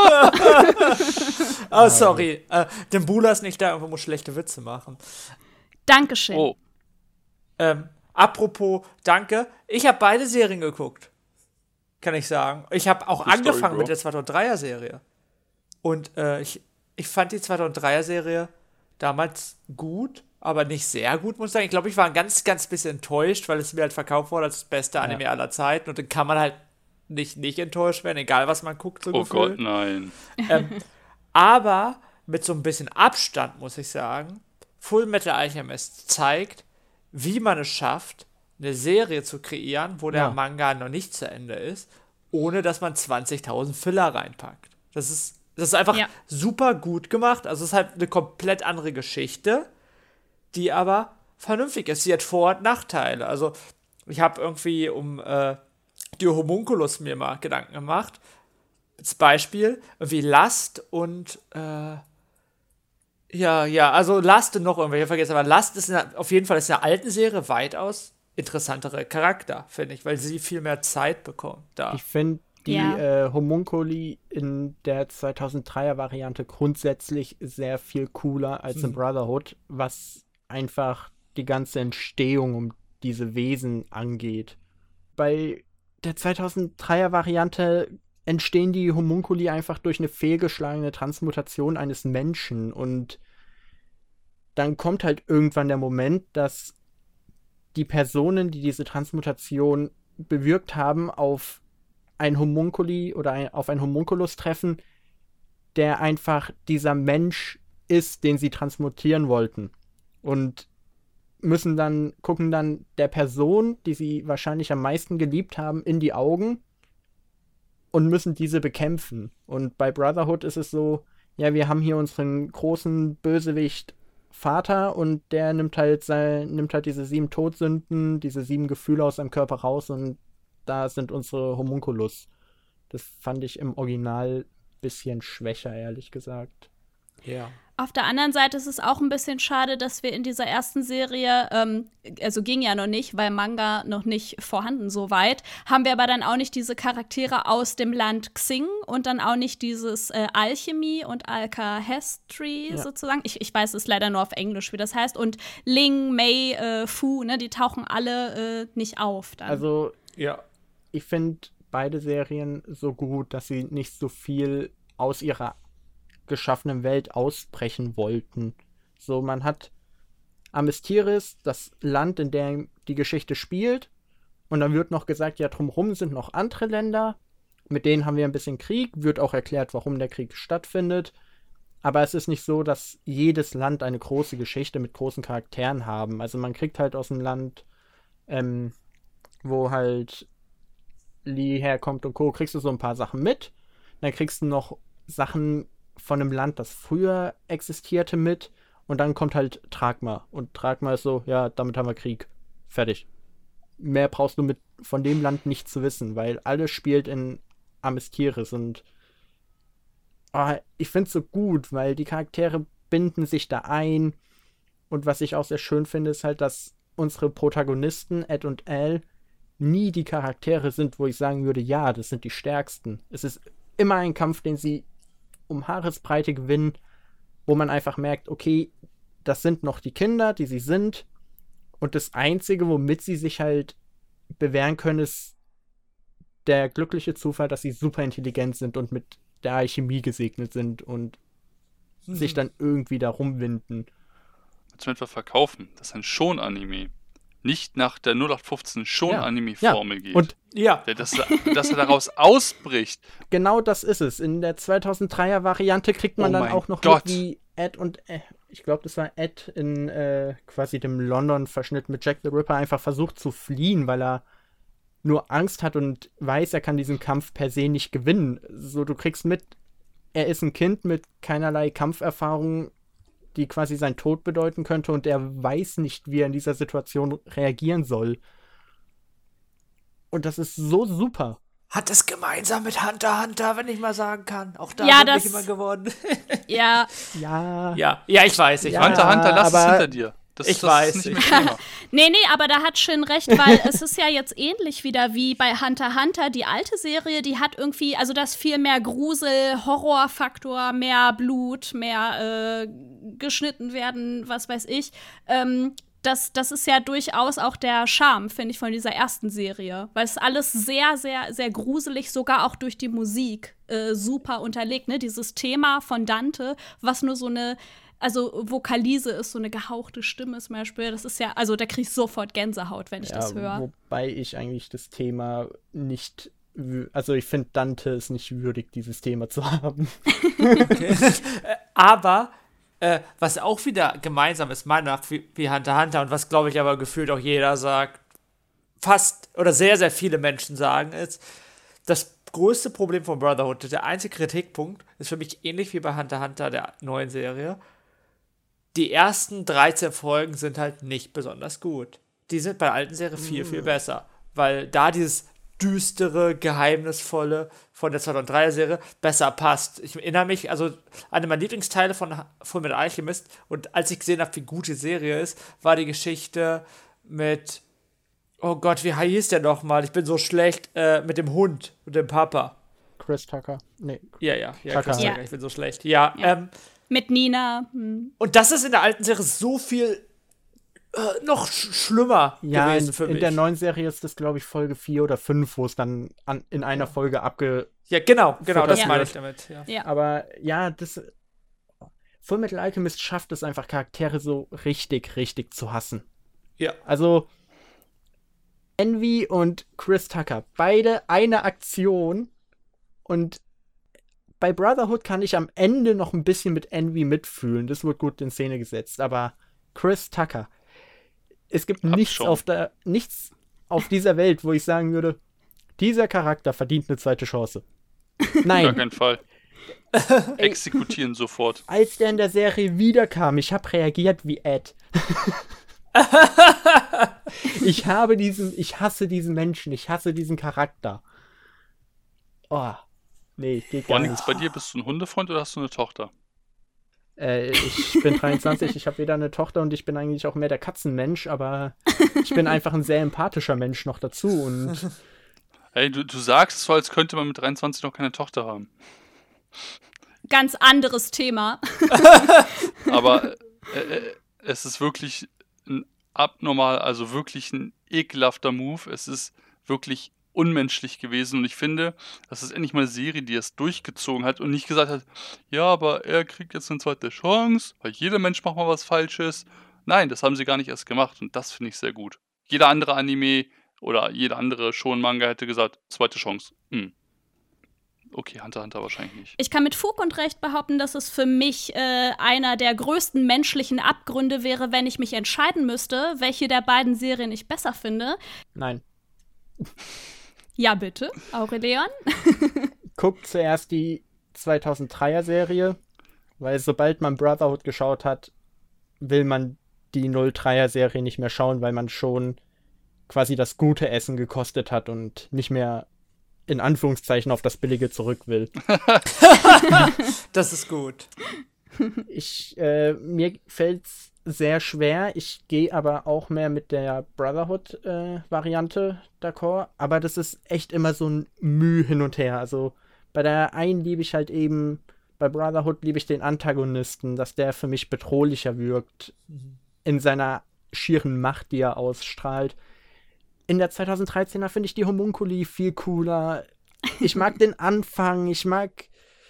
Oh, sorry. Den Bula ist nicht da, irgendwo muss schlechte Witze machen. Dankeschön. Oh. Apropos, danke. Ich habe beide Serien geguckt. Kann ich sagen. Ich habe auch angefangen mit der 2003er-Serie. Und ich fand die 2003er-Serie damals gut, aber nicht sehr gut, muss ich sagen. Ich glaube, ich war ein ganz, ganz bisschen enttäuscht, weil es mir halt verkauft wurde als das beste Anime aller Zeiten. Und dann kann man halt nicht enttäuscht werden, egal was man guckt, so gefühlt. Gott, nein. Aber mit so ein bisschen Abstand, muss ich sagen, Fullmetal Alchemist zeigt, wie man es schafft, eine Serie zu kreieren, wo der Manga noch nicht zu Ende ist, ohne dass man 20.000 Filler reinpackt. Das ist einfach super gut gemacht. Also es ist halt eine komplett andere Geschichte, die aber vernünftig ist. Sie hat Vor- und Nachteile. Also ich habe irgendwie die Homunculus mir mal Gedanken gemacht. Als Beispiel, irgendwie Last und also Last und noch irgendwelche vergessen, aber Last ist auf jeden Fall in der alten Serie weitaus interessantere Charakter, finde ich, weil sie viel mehr Zeit bekommt da. Ich finde die Homunculi in der 2003er-Variante grundsätzlich sehr viel cooler als in Brotherhood, was einfach die ganze Entstehung um diese Wesen angeht. Bei der 2003er-Variante entstehen die Homunculi einfach durch eine fehlgeschlagene Transmutation eines Menschen und dann kommt halt irgendwann der Moment, dass die Personen, die diese Transmutation bewirkt haben, auf ein Homunculi oder auf ein Homunculus treffen, der einfach dieser Mensch ist, den sie transmutieren wollten. Und gucken dann der Person, die sie wahrscheinlich am meisten geliebt haben, in die Augen und müssen diese bekämpfen. Und bei Brotherhood ist es so, ja, wir haben hier unseren großen Bösewicht Vater und der nimmt halt diese 7 Todsünden, diese 7 Gefühle aus seinem Körper raus und da sind unsere Homunculus. Das fand ich im Original ein bisschen schwächer, ehrlich gesagt. Ja. Auf der anderen Seite ist es auch ein bisschen schade, dass wir in dieser ersten Serie, also ging ja noch nicht, weil Manga noch nicht vorhanden so weit, haben wir aber dann auch nicht diese Charaktere aus dem Land Xing und dann auch nicht dieses Alchemy und Alkahestry sozusagen. Ich weiß es leider nur auf Englisch, wie das heißt. Und Ling, Mei, Fu, ne, die tauchen alle nicht auf dann. Also, Ja. ich finde beide Serien so gut, dass sie nicht so viel aus ihrer geschaffenen Welt ausbrechen wollten. So, man hat Amestiris, das Land, in dem die Geschichte spielt, und dann wird noch gesagt, ja, drumherum sind noch andere Länder, mit denen haben wir ein bisschen Krieg, wird auch erklärt, warum der Krieg stattfindet, aber es ist nicht so, dass jedes Land eine große Geschichte mit großen Charakteren haben. Also man kriegt halt aus dem Land, wo halt Lee herkommt und Co., kriegst du so ein paar Sachen mit, dann kriegst du noch Sachen von einem Land, das früher existierte, mit. Und dann kommt halt Tragma. Und Tragma ist so, ja, damit haben wir Krieg. Fertig. Mehr brauchst du von dem Land nicht zu wissen, weil alles spielt in Amestiris. Und ich finde es so gut, weil die Charaktere binden sich da ein. Und was ich auch sehr schön finde, ist halt, dass unsere Protagonisten, Ed und Al, nie die Charaktere sind, wo ich sagen würde, ja, das sind die stärksten. Es ist immer ein Kampf, den sie um Haaresbreite gewinnen, wo man einfach merkt, okay, das sind noch die Kinder, die sie sind, und das Einzige, womit sie sich halt bewähren können, ist der glückliche Zufall, dass sie super intelligent sind und mit der Alchemie gesegnet sind und sich dann irgendwie da rumwinden. Als wir verkaufen, dass ein Schon-Anime nicht nach der 0815 Schon-Anime-Formel geht. Und dass er daraus ausbricht. genau das ist es. In der 2003er-Variante kriegt man dann auch noch Gott. mit, wie Ed und ich glaube, das war Ed in quasi dem London-Verschnitt mit Jack the Ripper einfach versucht zu fliehen, weil er nur Angst hat und weiß, er kann diesen Kampf per se nicht gewinnen. So, du kriegst mit, er ist ein Kind mit keinerlei Kampferfahrung, die quasi seinen Tod bedeuten könnte, und er weiß nicht, wie er in dieser Situation reagieren soll. Und das ist so super. Hat es gemeinsam mit Hunter x Hunter, wenn ich mal sagen kann. Auch da Ja, bin das- ich immer geworden. Ja, Ja. Ja, ich weiß. Ja, Hunter x Hunter, lass es aber hinter dir. Das ich ist weiß, nicht ich mehr Thema. nee, aber da hat Shin recht, weil es ist ja jetzt ähnlich wieder wie bei Hunter x Hunter. Die alte Serie, die hat irgendwie, also das viel mehr Grusel, Horrorfaktor, mehr Blut, mehr geschnitten werden, was weiß ich. Das ist ja durchaus auch der Charme, finde ich, von dieser ersten Serie. Weil es alles sehr, sehr, sehr gruselig, sogar auch durch die Musik super unterlegt. Ne? Dieses Thema von Dante, was nur so eine, also Vokalise ist, so eine gehauchte Stimme zum Beispiel. Das ist ja, also da krieg ich sofort Gänsehaut, wenn ich das höre. Wobei ich eigentlich das Thema nicht, also ich finde, Dante ist nicht würdig, dieses Thema zu haben. Aber was auch wieder gemeinsam ist, meiner Meinung nach, wie Hunter x Hunter, und was, glaube ich, aber gefühlt auch jeder sagt, fast oder sehr, sehr viele Menschen sagen, ist, das größte Problem von Brotherhood, der einzige Kritikpunkt, ist für mich ähnlich wie bei Hunter x Hunter, der neuen Serie. Die ersten 13 Folgen sind halt nicht besonders gut. Die sind bei der alten Serie viel, viel besser. Weil da dieses düstere, geheimnisvolle von der 2003er Serie besser passt. Ich erinnere mich, also eine meiner Lieblingsteile von Fullmetal Alchemist, und als ich gesehen habe, wie gut die Serie ist, war die Geschichte mit, oh Gott, wie hieß der nochmal? Ich bin so schlecht, mit dem Hund und dem Papa. Chris Tucker. Nee. Ja, Tucker. Chris Ja. Tucker, ich bin so schlecht. Ja. Mit Nina. Und das ist in der alten Serie so viel noch schlimmer Ja, gewesen für mich. in der neuen Serie ist das, glaube ich, Folge 4 oder 5, wo es dann in einer Folge Ja, genau, das Ja. meine ich damit. Ja. Ja. Aber ja, Fullmetal Alchemist schafft es einfach, Charaktere so richtig zu hassen. Ja. Also Envy und Chris Tucker, beide eine Aktion, und bei Brotherhood kann ich am Ende noch ein bisschen mit Envy mitfühlen. Das wird gut in Szene gesetzt, aber Chris Tucker, es gibt nichts auf dieser Welt, wo ich sagen würde, dieser Charakter verdient eine zweite Chance. Gar Nein, keinen Fall. Exekutieren sofort. Als der in der Serie wiederkam, ich habe reagiert wie Ed. Ich hasse diesen Menschen, ich hasse diesen Charakter. Oh, nee, geht gar Onyx, nicht. bei dir bist du ein Hundefreund oder hast du eine Tochter? Ich bin 23, ich habe weder eine Tochter und ich bin eigentlich auch mehr der Katzenmensch, aber ich bin einfach ein sehr empathischer Mensch noch dazu. Und Hey, du sagst es so, als könnte man mit 23 noch keine Tochter haben. Ganz anderes Thema. Aber es ist wirklich ein abnormal, also wirklich ein ekelhafter Move. Es ist wirklich unmenschlich gewesen und ich finde, das ist endlich mal eine Serie, die es durchgezogen hat und nicht gesagt hat, ja, aber er kriegt jetzt eine zweite Chance, weil jeder Mensch macht mal was Falsches. Nein, das haben sie gar nicht erst gemacht und das finde ich sehr gut. Jeder andere Anime oder jeder andere Shonen-Manga hätte gesagt, zweite Chance. Okay, Hunter x Hunter wahrscheinlich nicht. Ich kann mit Fug und Recht behaupten, dass es für mich einer der größten menschlichen Abgründe wäre, wenn ich mich entscheiden müsste, welche der beiden Serien ich besser finde. nein. Ja, bitte, Aurelion. Guckt zuerst die 2003er-Serie, weil sobald man Brotherhood geschaut hat, will man die 03er-Serie nicht mehr schauen, weil man schon quasi das gute Essen gekostet hat und nicht mehr in Anführungszeichen auf das Billige zurück will. Das ist gut. Mir fällt's sehr schwer. Ich gehe aber auch mehr mit der Brotherhood-Variante d'accord. Aber das ist echt immer so ein Mühe hin und her. Also bei der einen liebe ich halt eben, bei Brotherhood liebe ich den Antagonisten, dass der für mich bedrohlicher wirkt in seiner schieren Macht, die er ausstrahlt. In der 2013er finde ich die Homunculi viel cooler. Ich mag den Anfang, ich mag...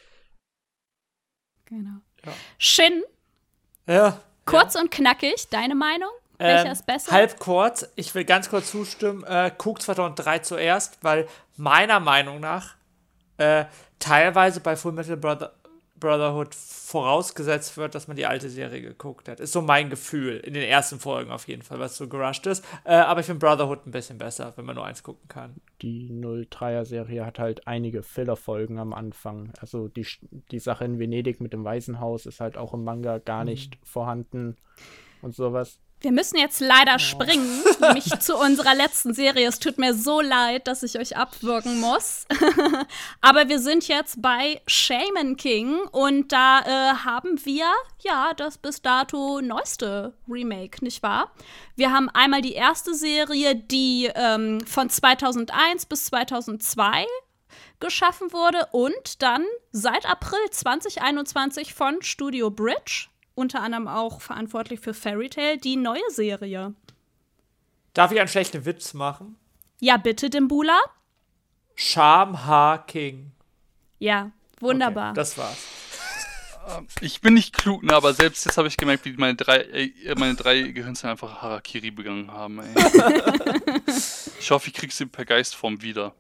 Genau. Ja. Shin, Ja. kurz und knackig, deine Meinung? Welcher ist besser? Halb kurz, ich will ganz kurz zustimmen, guck 2003 zuerst, weil meiner Meinung nach teilweise bei Fullmetal Brotherhood vorausgesetzt wird, dass man die alte Serie geguckt hat. Ist so mein Gefühl, in den ersten Folgen auf jeden Fall, was so gerusht ist. Aber ich finde Brotherhood ein bisschen besser, wenn man nur eins gucken kann. Die 03er-Serie hat halt einige Filler-Folgen am Anfang. Also die Sache in Venedig mit dem Waisenhaus ist halt auch im Manga gar nicht vorhanden und sowas. Wir müssen jetzt leider springen, nämlich zu unserer letzten Serie. Es tut mir so leid, dass ich euch abwürgen muss. Aber wir sind jetzt bei Shaman King und da haben wir ja das bis dato neueste Remake, nicht wahr? Wir haben einmal die erste Serie, die von 2001 bis 2002 geschaffen wurde und dann seit April 2021 von Studio Bridge, unter anderem auch verantwortlich für Fairy Tail, die neue Serie. Darf ich einen schlechten Witz machen? Ja, bitte, Dimbula. Shamha King. Ja, wunderbar. Okay, das war's. Ich bin nicht klug, ne, aber selbst jetzt habe ich gemerkt, wie meine drei Gehirnzellen einfach Harakiri begangen haben. Ey. Ich hoffe, ich krieg sie per Geistform wieder.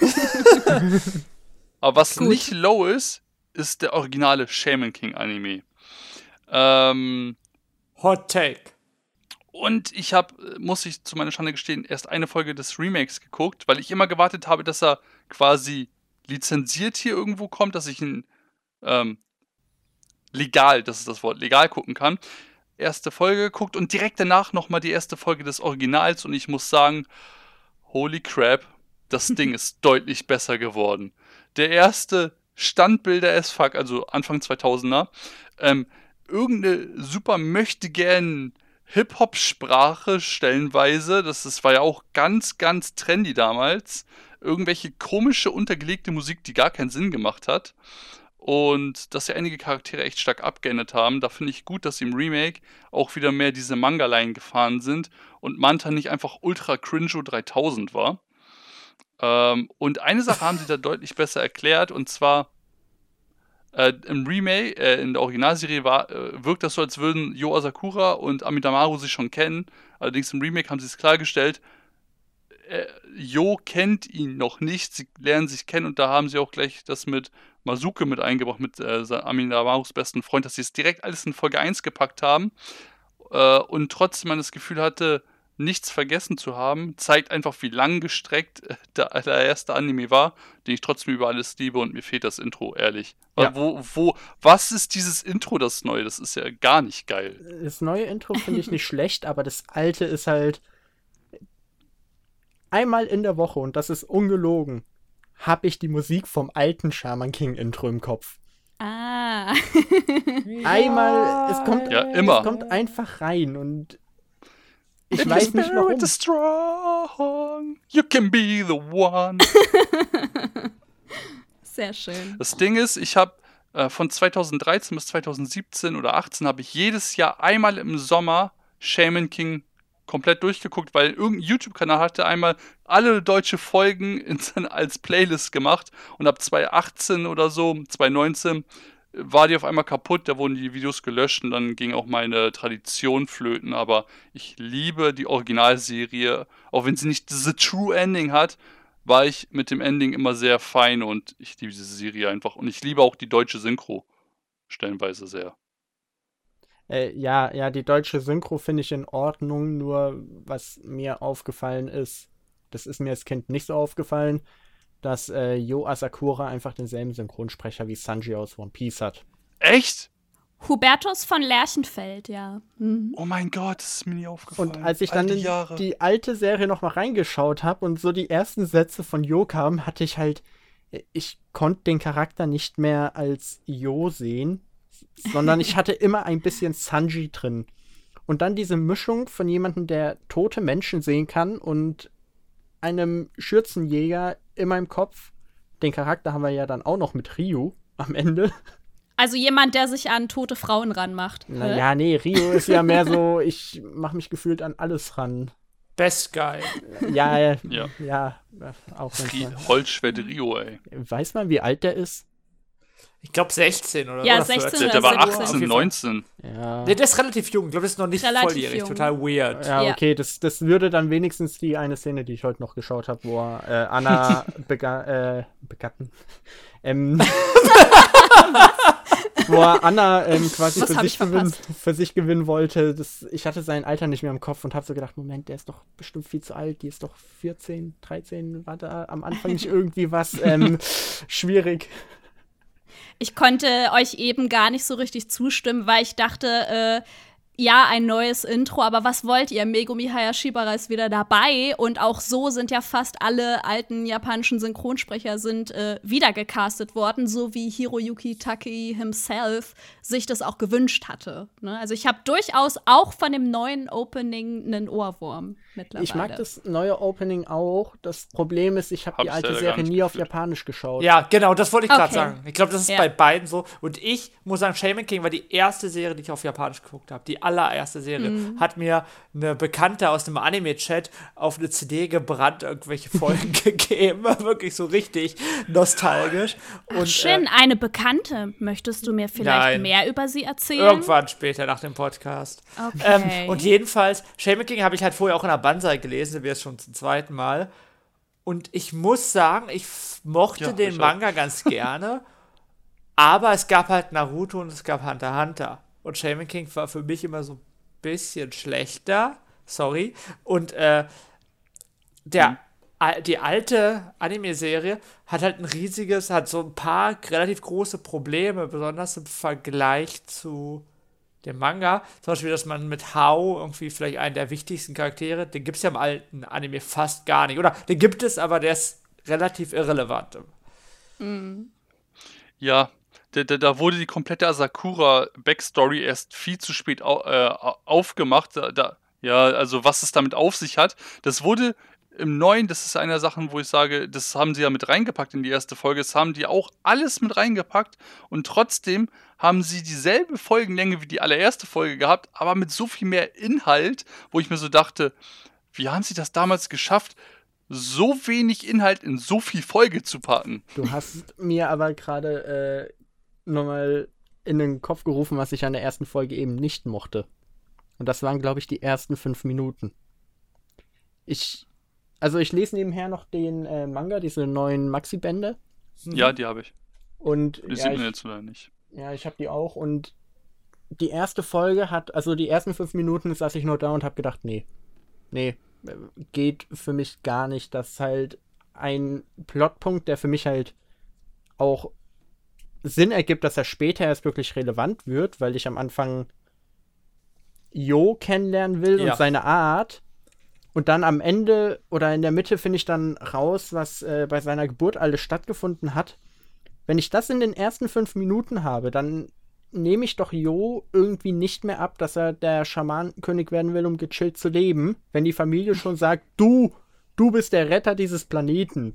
Aber was Gut. nicht low ist der originale Shaman King Anime. Hot Take. Und ich habe, muss ich zu meiner Schande gestehen, erst eine Folge des Remakes geguckt, weil ich immer gewartet habe, dass er quasi lizenziert hier irgendwo kommt, dass ich ihn legal, das ist das Wort, legal gucken kann. Erste Folge geguckt und direkt danach nochmal die erste Folge des Originals und ich muss sagen, holy crap, das Ding ist deutlich besser geworden. Der erste Standbilder as fuck, also Anfang 2000er, irgendeine super möchte gern Hip-Hop-Sprache stellenweise, das war ja auch ganz, ganz trendy damals, irgendwelche komische, untergelegte Musik, die gar keinen Sinn gemacht hat und dass ja einige Charaktere echt stark abgeändert haben, da finde ich gut, dass sie im Remake auch wieder mehr diese Manga-Line gefahren sind und Manta nicht einfach Ultra Cringe 3000 war. Und eine Sache haben sie da deutlich besser erklärt und zwar im Remake, in der Originalserie wirkt das so, als würden Yo Asakura und Amidamaru sich schon kennen. Allerdings im Remake haben sie es klargestellt, Yo kennt ihn noch nicht, sie lernen sich kennen und da haben sie auch gleich das mit Masuke mit eingebracht, mit Amidamarus besten Freund, dass sie es direkt alles in Folge 1 gepackt haben und trotzdem man das Gefühl hatte, nichts vergessen zu haben, zeigt einfach, wie lang gestreckt der allererste Anime war, den ich trotzdem über alles liebe und mir fehlt das Intro, ehrlich. Ja. Was ist dieses Intro, das neue? Das ist ja gar nicht geil. Das neue Intro finde ich nicht schlecht, aber das alte ist halt einmal in der Woche, und das ist ungelogen, habe ich die Musik vom alten Shaman King Intro im Kopf. Ah. Einmal, es kommt, Ja, immer. es kommt einfach rein und ich weiß nicht warum. Spirit is strong, you can be the one. Sehr schön. Das Ding ist, ich habe von 2013 bis 2017 oder 2018 habe ich jedes Jahr einmal im Sommer Shaman King komplett durchgeguckt, weil irgendein YouTube-Kanal hatte einmal alle deutsche Folgen als Playlist gemacht und ab 2018 oder so, 2019, war die auf einmal kaputt, da wurden die Videos gelöscht und dann ging auch meine Tradition flöten, aber ich liebe die Originalserie, auch wenn sie nicht the true ending hat, war ich mit dem Ending immer sehr fein und ich liebe diese Serie einfach und ich liebe auch die deutsche Synchro stellenweise sehr. Ja, die deutsche Synchro finde ich in Ordnung, nur was mir aufgefallen ist, das ist mir als Kind nicht so aufgefallen, dass Yo Asakura einfach denselben Synchronsprecher wie Sanji aus One Piece hat. Echt? Hubertus von Lerchenfeld, ja. Mhm. Oh mein Gott, das ist mir nie aufgefallen. Und als ich dann All in die Jahre. die alte Serie noch mal reingeschaut habe und so die ersten Sätze von Yo kamen, hatte ich halt, ich konnte den Charakter nicht mehr als Yo sehen, sondern ich hatte immer ein bisschen Sanji drin. Und dann diese Mischung von jemandem, der tote Menschen sehen kann und einem Schürzenjäger in meinem Kopf. Den Charakter haben wir ja dann auch noch mit Ryu am Ende. Also jemand, der sich an tote Frauen ranmacht. Naja, nee, Ryu ist ja mehr so, ich mache mich gefühlt an alles ran. Best Guy. Ja, Ja. auch manchmal. Holzschwert Rio, ey. Weiß man, wie alt der ist? Ich glaube 16 oder Ja, oder 16 14. oder Der war 17. 18, 19. Ja. Nee, der ist relativ jung. Ich glaube, das ist noch nicht Relativ volljährig. jung. Total weird. Ja, Ja. okay, das würde dann wenigstens die eine Szene, die ich heute noch geschaut habe, wo er Anna begatten. Wo er Anna quasi Was hab ich für sich gewinnen wollte. Ich hatte sein Alter nicht mehr im Kopf und habe so gedacht, Moment, der ist doch bestimmt viel zu alt. Die ist doch 14, 13, war da am Anfang nicht irgendwie was schwierig. Ich konnte euch eben gar nicht so richtig zustimmen, weil ich dachte, ja, ein neues Intro, aber was wollt ihr? Megumi Hayashibara ist wieder dabei und auch so sind ja fast alle alten japanischen Synchronsprecher sind wieder gecastet worden, so wie Hiroyuki Takei himself sich das auch gewünscht hatte. Ne? Also ich habe durchaus auch von dem neuen Opening einen Ohrwurm mittlerweile. Ich mag das neue Opening auch. Das Problem ist, ich habe die Hab's alte leider Serie gar nicht nie auf gefühlt. Japanisch geschaut. Ja, genau, das wollte ich gerade Okay. sagen. Ich glaube, das ist Ja. bei beiden so. Und ich muss sagen, Shaman King war die erste Serie, die ich auf Japanisch geguckt habe. Die allererste Serie. Hat mir eine Bekannte aus dem Anime-Chat auf eine CD gebrannt, irgendwelche Folgen gegeben. War wirklich so richtig nostalgisch. Ach, schön, eine Bekannte. Möchtest du mir vielleicht Nein. mehr über sie erzählen? Irgendwann später nach dem Podcast. Okay. Und jedenfalls, Shaman King habe ich halt vorher auch in der Banzai gelesen, wir es schon zum zweiten Mal. Und ich muss sagen, ich mochte Ja, den ich auch. Manga ganz gerne, aber es gab halt Naruto und es gab Hunter x Hunter. Und Shaman King war für mich immer so ein bisschen schlechter. Sorry. Und die alte Anime-Serie hat halt hat so ein paar relativ große Probleme, besonders im Vergleich zu dem Manga. Zum Beispiel, dass man mit Hao irgendwie vielleicht einen der wichtigsten Charaktere, den gibt es ja im alten Anime fast gar nicht. Oder den gibt es, aber der ist relativ irrelevant. Ja, da wurde die komplette Asakura-Backstory erst viel zu spät aufgemacht. Ja, also was es damit auf sich hat. Das wurde im Neuen, das ist eine der Sachen, wo ich sage, das haben sie ja mit reingepackt in die erste Folge. Das haben die auch alles mit reingepackt. Und trotzdem haben sie dieselbe Folgenlänge wie die allererste Folge gehabt, aber mit so viel mehr Inhalt, wo ich mir so dachte, wie haben sie das damals geschafft, so wenig Inhalt in so viel Folge zu packen? Du hast mir aber gerade nochmal in den Kopf gerufen, was ich an der ersten Folge eben nicht mochte. Und das waren, glaube ich, die ersten 5 Minuten. Ich lese nebenher noch den Manga, diese neuen Maxi-Bände. Ja, die habe ich. Und Die sieht man jetzt oder nicht. ja, ich habe die auch. Und die erste Folge die ersten 5 Minuten saß ich nur da und habe gedacht, nee, nee, geht für mich gar nicht. Das ist halt ein Plotpunkt, der für mich halt auch Sinn ergibt, dass er später erst wirklich relevant wird, weil ich am Anfang Jo kennenlernen will und seine Art. Und dann am Ende oder in der Mitte finde ich dann raus, was bei seiner Geburt alles stattgefunden hat. Wenn ich das in den ersten 5 Minuten habe, dann nehme ich doch Jo irgendwie nicht mehr ab, dass er der Schamanenkönig werden will, um gechillt zu leben, wenn die Familie schon sagt, du bist der Retter dieses Planeten.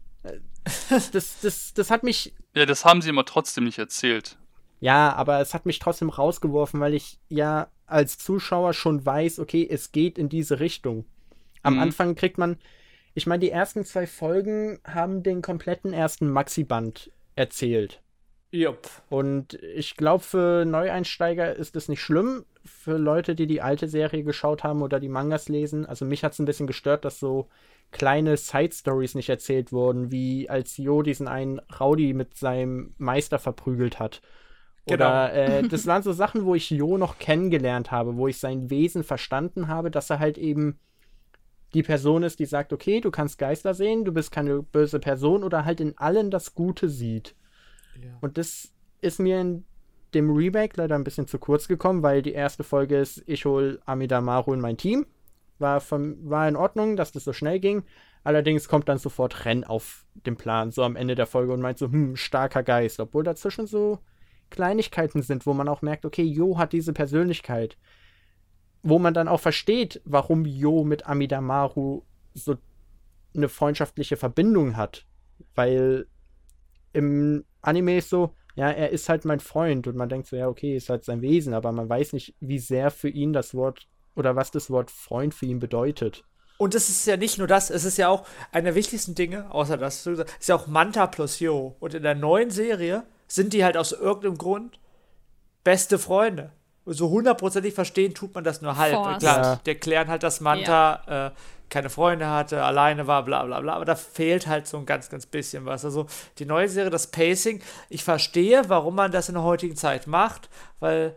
Das hat mich... Ja, das haben sie immer trotzdem nicht erzählt. Ja, aber es hat mich trotzdem rausgeworfen, weil ich ja als Zuschauer schon weiß, okay, es geht in diese Richtung. Am Anfang kriegt man, ich meine, die ersten 2 Folgen haben den kompletten ersten Maxi-Band erzählt. Jupp. Und ich glaube, für Neueinsteiger ist es nicht schlimm. Für Leute, die die alte Serie geschaut haben oder die Mangas lesen, also mich hat es ein bisschen gestört, dass so kleine Side-Stories nicht erzählt wurden, wie als Jo diesen einen Rowdy mit seinem Meister verprügelt hat. Oder das waren so Sachen, wo ich Jo noch kennengelernt habe, wo ich sein Wesen verstanden habe, dass er halt eben die Person ist, die sagt, okay, du kannst Geister sehen, du bist keine böse Person oder halt in allen das Gute sieht. Ja. Und das ist mir in dem Remake leider ein bisschen zu kurz gekommen, weil die erste Folge ist, ich hole Amidamaru in mein Team. War in Ordnung, dass das so schnell ging. Allerdings kommt dann sofort Ren auf den Plan, so am Ende der Folge und meint so, starker Geist. Obwohl dazwischen so Kleinigkeiten sind, wo man auch merkt, okay, Jo hat diese Persönlichkeit. Wo man dann auch versteht, warum Jo mit Amidamaru so eine freundschaftliche Verbindung hat. Weil im Anime ist so, ja, er ist halt mein Freund und man denkt so, ja, okay, ist halt sein Wesen, aber man weiß nicht, wie sehr für ihn das Wort oder was das Wort Freund für ihn bedeutet. Und es ist ja nicht nur das, es ist ja auch einer der wichtigsten Dinge, außer das, ist ja auch Manta plus Jo. Und in der neuen Serie sind die halt aus irgendeinem Grund beste Freunde. So 100%ig verstehen tut man das nur halb. Klar, die erklären halt, dass Manta keine Freunde hatte, alleine war, bla bla bla, aber da fehlt halt so ein ganz, ganz bisschen was. Also die neue Serie, das Pacing, ich verstehe, warum man das in der heutigen Zeit macht, weil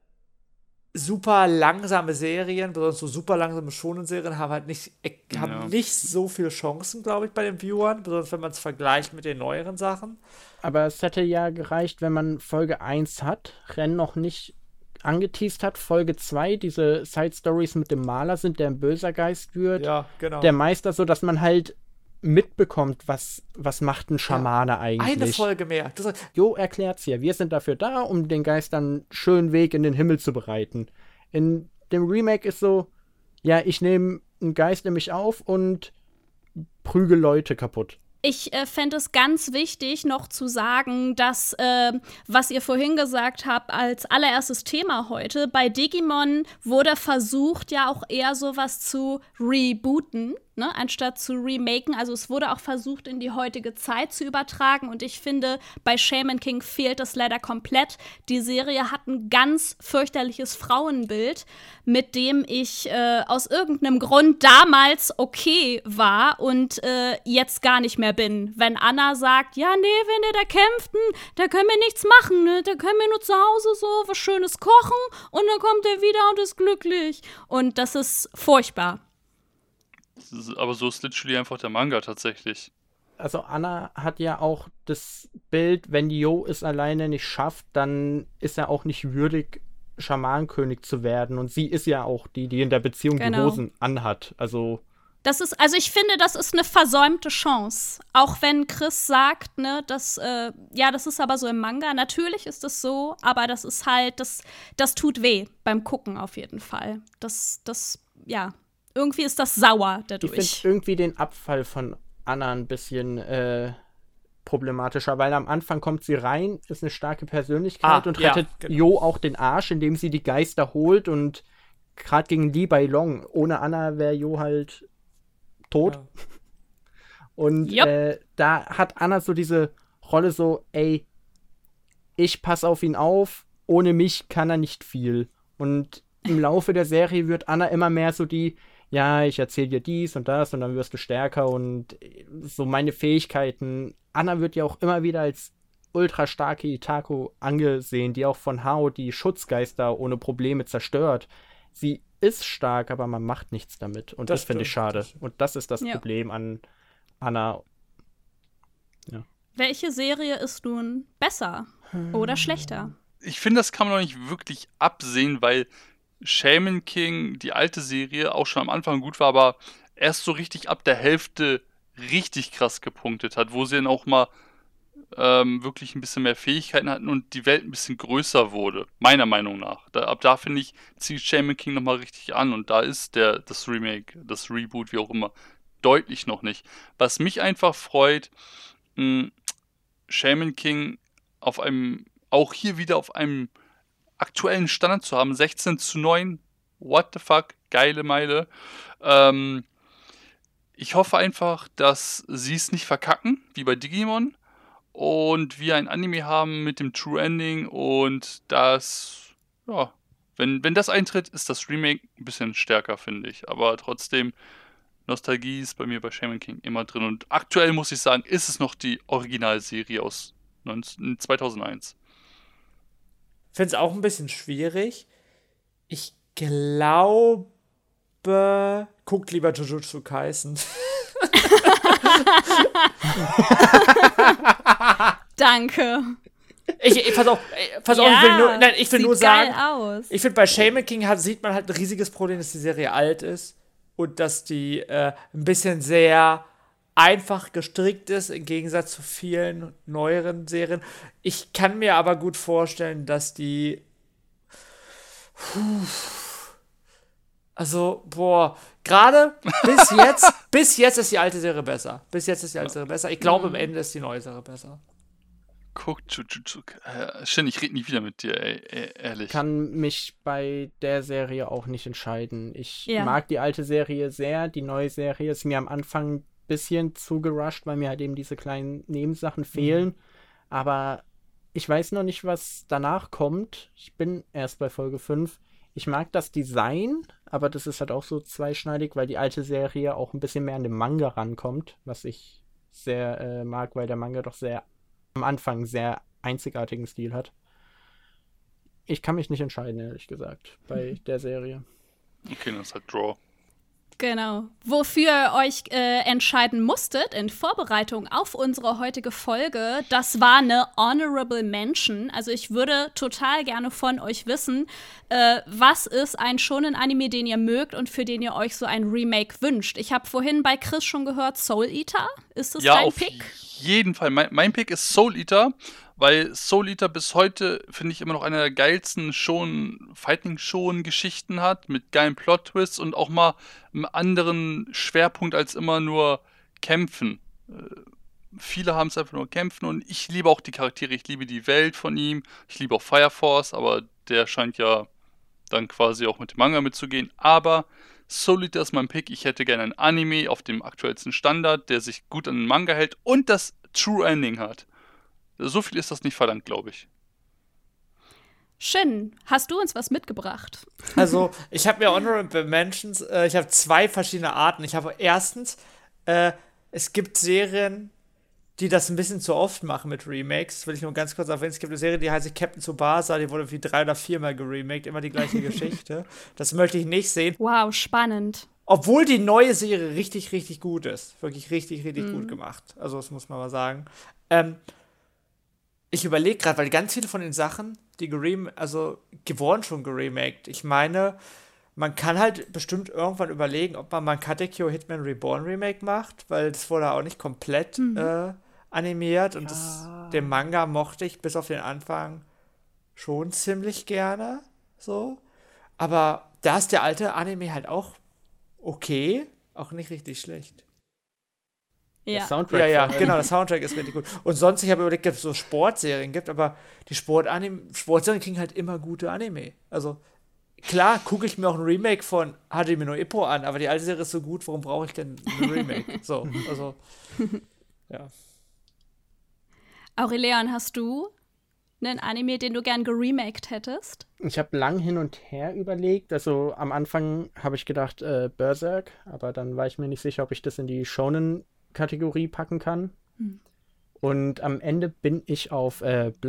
super langsame Serien, besonders so super langsame Shonen-Serien, haben halt nicht so viele Chancen, glaube ich, bei den Viewern, besonders wenn man es vergleicht mit den neueren Sachen. Aber es hätte ja gereicht, wenn man Folge 1 hat, Ren noch nicht angeteased hat, Folge 2, diese Side-Stories mit dem Maler sind, der ein böser Geist wird, der Meister, so dass man halt mitbekommt, was macht ein Schamane eigentlich. Eine Folge mehr. Jo erklärt's hier. Wir sind dafür da, um den Geistern einen schönen Weg in den Himmel zu bereiten. In dem Remake ist so, ja, ich nehme einen Geist in mich auf und prügel Leute kaputt. Ich fände es ganz wichtig, noch zu sagen, dass, was ihr vorhin gesagt habt, als allererstes Thema heute, bei Digimon wurde versucht, ja auch eher sowas zu rebooten, ne, anstatt zu remaken. Also es wurde auch versucht, in die heutige Zeit zu übertragen. Und ich finde, bei Shaman King fehlt das leider komplett. Die Serie hat ein ganz fürchterliches Frauenbild, mit dem ich aus irgendeinem Grund damals okay war und jetzt gar nicht mehr bin. Wenn Anna sagt, ja, nee, wenn der da kämpft, da können wir nichts machen, ne? Da können wir nur zu Hause so was Schönes kochen und dann kommt er wieder und ist glücklich. Und das ist furchtbar. Aber so ist literally einfach der Manga tatsächlich. Also Anna hat ja auch das Bild, wenn Jo es alleine nicht schafft, dann ist er auch nicht würdig, Schamanenkönig zu werden. Und sie ist ja auch die in der Beziehung die Hosen anhat. Also ich finde, das ist eine versäumte Chance. Auch wenn Chris sagt, ne, das ist aber so im Manga. Natürlich ist das so, aber das ist halt, das tut weh beim Gucken auf jeden Fall. Irgendwie ist das sauer dadurch. Ich finde irgendwie den Abfall von Anna ein bisschen problematischer, weil am Anfang kommt sie rein, ist eine starke Persönlichkeit und rettet Jo auch den Arsch, indem sie die Geister holt und gerade gegen Li Bailong. Ohne Anna wäre Jo halt tot. Ja. Und da hat Anna so diese Rolle so, ey, ich passe auf ihn auf, ohne mich kann er nicht viel. Und im Laufe der Serie wird Anna immer mehr so ja, ich erzähle dir dies und das und dann wirst du stärker und so meine Fähigkeiten. Anna wird ja auch immer wieder als ultra starke Itako angesehen, die auch von Hao die Schutzgeister ohne Probleme zerstört. Sie ist stark, aber man macht nichts damit. Und das finde ich schade. Und das ist das Problem an Anna. Ja. Welche Serie ist nun besser oder schlechter? Ich finde, das kann man noch nicht wirklich absehen, weil Shaman King, die alte Serie, auch schon am Anfang gut war, aber erst so richtig ab der Hälfte richtig krass gepunktet hat, wo sie dann auch mal wirklich ein bisschen mehr Fähigkeiten hatten und die Welt ein bisschen größer wurde, meiner Meinung nach. Ab da, finde ich, zieht Shaman King nochmal richtig an und da ist das Remake, das Reboot, wie auch immer, deutlich noch nicht. Was mich einfach freut, Shaman King auch hier wieder auf einem aktuellen Standard zu haben, 16:9, what the fuck, geile Meile. Ich hoffe einfach, dass sie es nicht verkacken, wie bei Digimon, und wir ein Anime haben mit dem True Ending und das, ja, wenn das eintritt, ist das Remake ein bisschen stärker, finde ich. Aber trotzdem, Nostalgie ist bei mir bei Shaman King immer drin und aktuell muss ich sagen, ist es noch die Originalserie aus 2001. Ich finde es auch ein bisschen schwierig. Ich glaube, guckt lieber Jujutsu Kaisen. Danke. Pass auf, ich will nur sagen, aus. Ich finde, bei Shaman King sieht man halt ein riesiges Problem, dass die Serie alt ist und dass die ein bisschen sehr einfach gestrickt ist, im Gegensatz zu vielen neueren Serien. Ich kann mir aber gut vorstellen, dass die gerade bis jetzt ist die alte Serie besser. Ich glaube, am Ende ist die neue Serie besser. Guck, Jujutsu. Shin, ich rede nie wieder mit dir, ehrlich. Ich kann mich bei der Serie auch nicht entscheiden. Ich mag die alte Serie sehr. Die neue Serie ist mir am Anfang ein bisschen zu gerusht, weil mir halt eben diese kleinen Nebensachen fehlen. Aber ich weiß noch nicht, was danach kommt. Ich bin erst bei Folge 5. Ich mag das Design, aber das ist halt auch so zweischneidig, weil die alte Serie auch ein bisschen mehr an den Manga rankommt, was ich sehr mag, weil der Manga doch am Anfang sehr einzigartigen Stil hat. Ich kann mich nicht entscheiden, ehrlich gesagt, bei der Serie. Okay, das ist halt Draw. Genau. Wofür ihr euch entscheiden musstet in Vorbereitung auf unsere heutige Folge, das war eine Honorable Mention. Also ich würde total gerne von euch wissen, was ist ein Shonen-Anime, den ihr mögt und für den ihr euch so ein Remake wünscht. Ich habe vorhin bei Chris schon gehört, Soul Eater. Ist das dein Pick? Ja, auf jeden Fall. Mein Pick ist Soul Eater, weil Soul Eater bis heute, finde ich, immer noch eine der geilsten Fighting-Shonen-Geschichten hat, mit geilen Plot-Twists und auch mal einem anderen Schwerpunkt als immer nur Kämpfen. Viele haben es einfach nur Kämpfen und ich liebe auch die Charaktere, ich liebe die Welt von ihm, ich liebe auch Fire Force, aber der scheint ja dann quasi auch mit dem Manga mitzugehen. Aber Soul Eater ist mein Pick, ich hätte gerne ein Anime auf dem aktuellsten Standard, der sich gut an den Manga hält und das True Ending hat. So viel ist das nicht verlangt, glaube ich. Shin, hast du uns was mitgebracht? Also, ich habe mir Honorable Mentions, ich habe 2 verschiedene Arten. Ich habe erstens, es gibt Serien, die das ein bisschen zu oft machen mit Remakes. Das will ich nur ganz kurz erwähnen. Es gibt eine Serie, die heißt Captain Tsubasa, die wurde wie 3 oder 4 Mal geremaked, immer die gleiche Geschichte. Das möchte ich nicht sehen. Wow, spannend. Obwohl die neue Serie richtig, richtig gut ist. Wirklich richtig, richtig gut gemacht. Also, das muss man mal sagen. Ich überlege gerade, weil ganz viele von den Sachen, die geworden schon geremaked. Ich meine, man kann halt bestimmt irgendwann überlegen, ob man mal ein Katekyo Hitman Reborn Remake macht, weil das wurde auch nicht komplett animiert und den Manga mochte ich bis auf den Anfang schon ziemlich gerne. So. Aber da ist der alte Anime halt auch okay, auch nicht richtig schlecht. Ja. Ja, genau, der Soundtrack ist richtig gut. Und sonst, ich habe überlegt, ob es so Sportserien gibt, aber die Sportserien kriegen halt immer gute Anime. Also, klar, gucke ich mir auch ein Remake von Hajime no Ippo an, aber die alte Serie ist so gut, warum brauche ich denn ein Remake? So, also, ja. Aurelian, hast du einen Anime, den du gern geremaked hättest? Ich habe lang hin und her überlegt. Also am Anfang habe ich gedacht Berserk, aber dann war ich mir nicht sicher, ob ich das in die Shonen-Kategorie packen kann. Und am Ende bin ich auf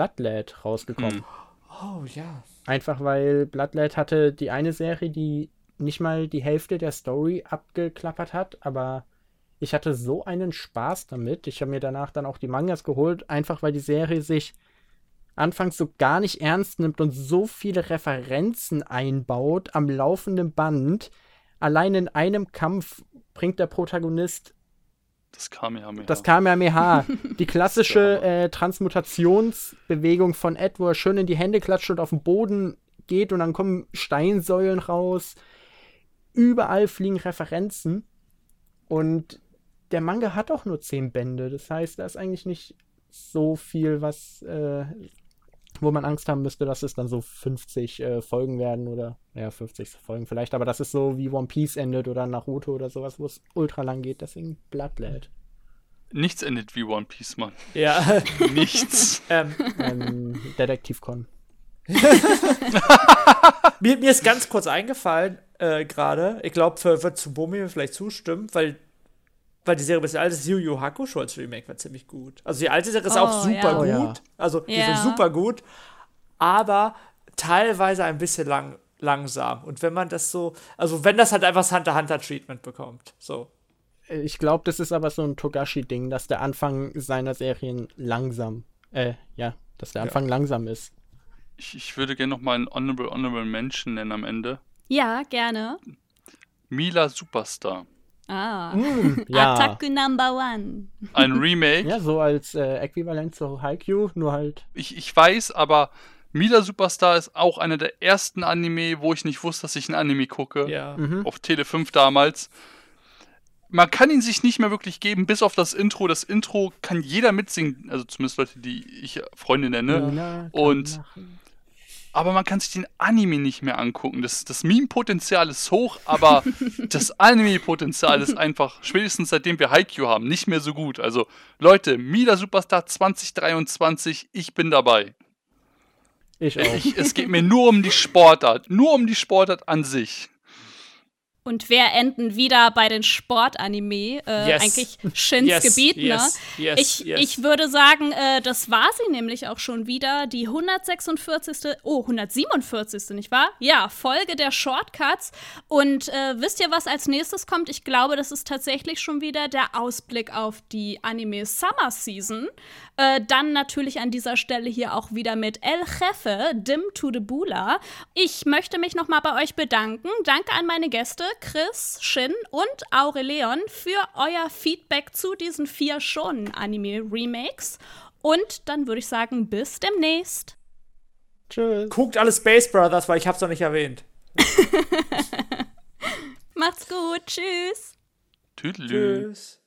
Bloodlet rausgekommen. Oh, ja. Einfach weil Bloodlet hatte die eine Serie, die nicht mal die Hälfte der Story abgeklappert hat, aber ich hatte so einen Spaß damit. Ich habe mir danach dann auch die Mangas geholt, einfach weil die Serie sich anfangs so gar nicht ernst nimmt und so viele Referenzen einbaut am laufenden Band. Allein in einem Kampf bringt der Protagonist Das Kamehameha. das Kamehameha, die klassische Transmutationsbewegung von Ed, wo er schön in die Hände klatscht und auf den Boden geht und dann kommen Steinsäulen raus. Überall fliegen Referenzen. Und der Manga hat auch nur 10 Bände. Das heißt, da ist eigentlich nicht so viel, wo man Angst haben müsste, dass es dann so 50 Folgen werden oder 50 Folgen vielleicht, aber das ist so wie One Piece endet oder Naruto oder sowas, wo es ultra lang geht, deswegen Bloodblade. Nichts endet wie One Piece, Mann. Ja. Nichts. Detektivcon. Mir ist ganz kurz eingefallen, gerade, ich glaube, wird Tsubomi mir vielleicht zustimmen, weil die Serie ein bisschen alt ist, Yu Yu Hakusho als Remake war ziemlich gut. Also die alte Serie ist auch super gut. Ja. Also die sind super gut, aber teilweise ein bisschen langsam. Und wenn man das so, also wenn das halt einfach das Hunter-Hunter-Treatment bekommt. So. Ich glaube, das ist aber so ein Togashi-Ding, dass der Anfang seiner Serien langsam ist. Ich würde gerne noch mal einen Honorable Mention nennen am Ende. Ja, gerne. Mila Superstar. Ja. Attack Number One. Ein Remake. Ja, so als Äquivalent zu Haikyuu, nur halt. Ich weiß, aber Mila Superstar ist auch einer der ersten Anime, wo ich nicht wusste, dass ich ein Anime gucke. Ja. Auf Tele 5 damals. Man kann ihn sich nicht mehr wirklich geben, bis auf das Intro. Das Intro kann jeder mitsingen, also zumindest Leute, die ich Freunde nenne. Aber man kann sich den Anime nicht mehr angucken. Das Meme-Potenzial ist hoch, aber das Anime-Potenzial ist einfach, spätestens seitdem wir Haikyuu haben, nicht mehr so gut. Also Leute, Mila Superstar 2023, ich bin dabei. Ich auch. Es geht mir nur um die Sportart an sich. Und wir enden wieder bei den Sportanime, eigentlich Shins Gebiet, ne? Ich würde sagen, das war sie nämlich auch schon wieder, die 147, nicht wahr? Ja, Folge der Shortcuts. Und wisst ihr, was als nächstes kommt? Ich glaube, das ist tatsächlich schon wieder der Ausblick auf die Anime Summer Season. Dann natürlich an dieser Stelle hier auch wieder mit El Jefe, Dim to the Bula. Ich möchte mich noch mal bei euch bedanken. Danke an meine Gäste, Chris, Shin und Aurelion für euer Feedback zu diesen 4 Shonen-Anime-Remakes. Und dann würde ich sagen, bis demnächst. Tschüss. Guckt alle Space Brothers, weil ich hab's noch nicht erwähnt. Macht's gut. Tschüss. Tüdelü. Tschüss.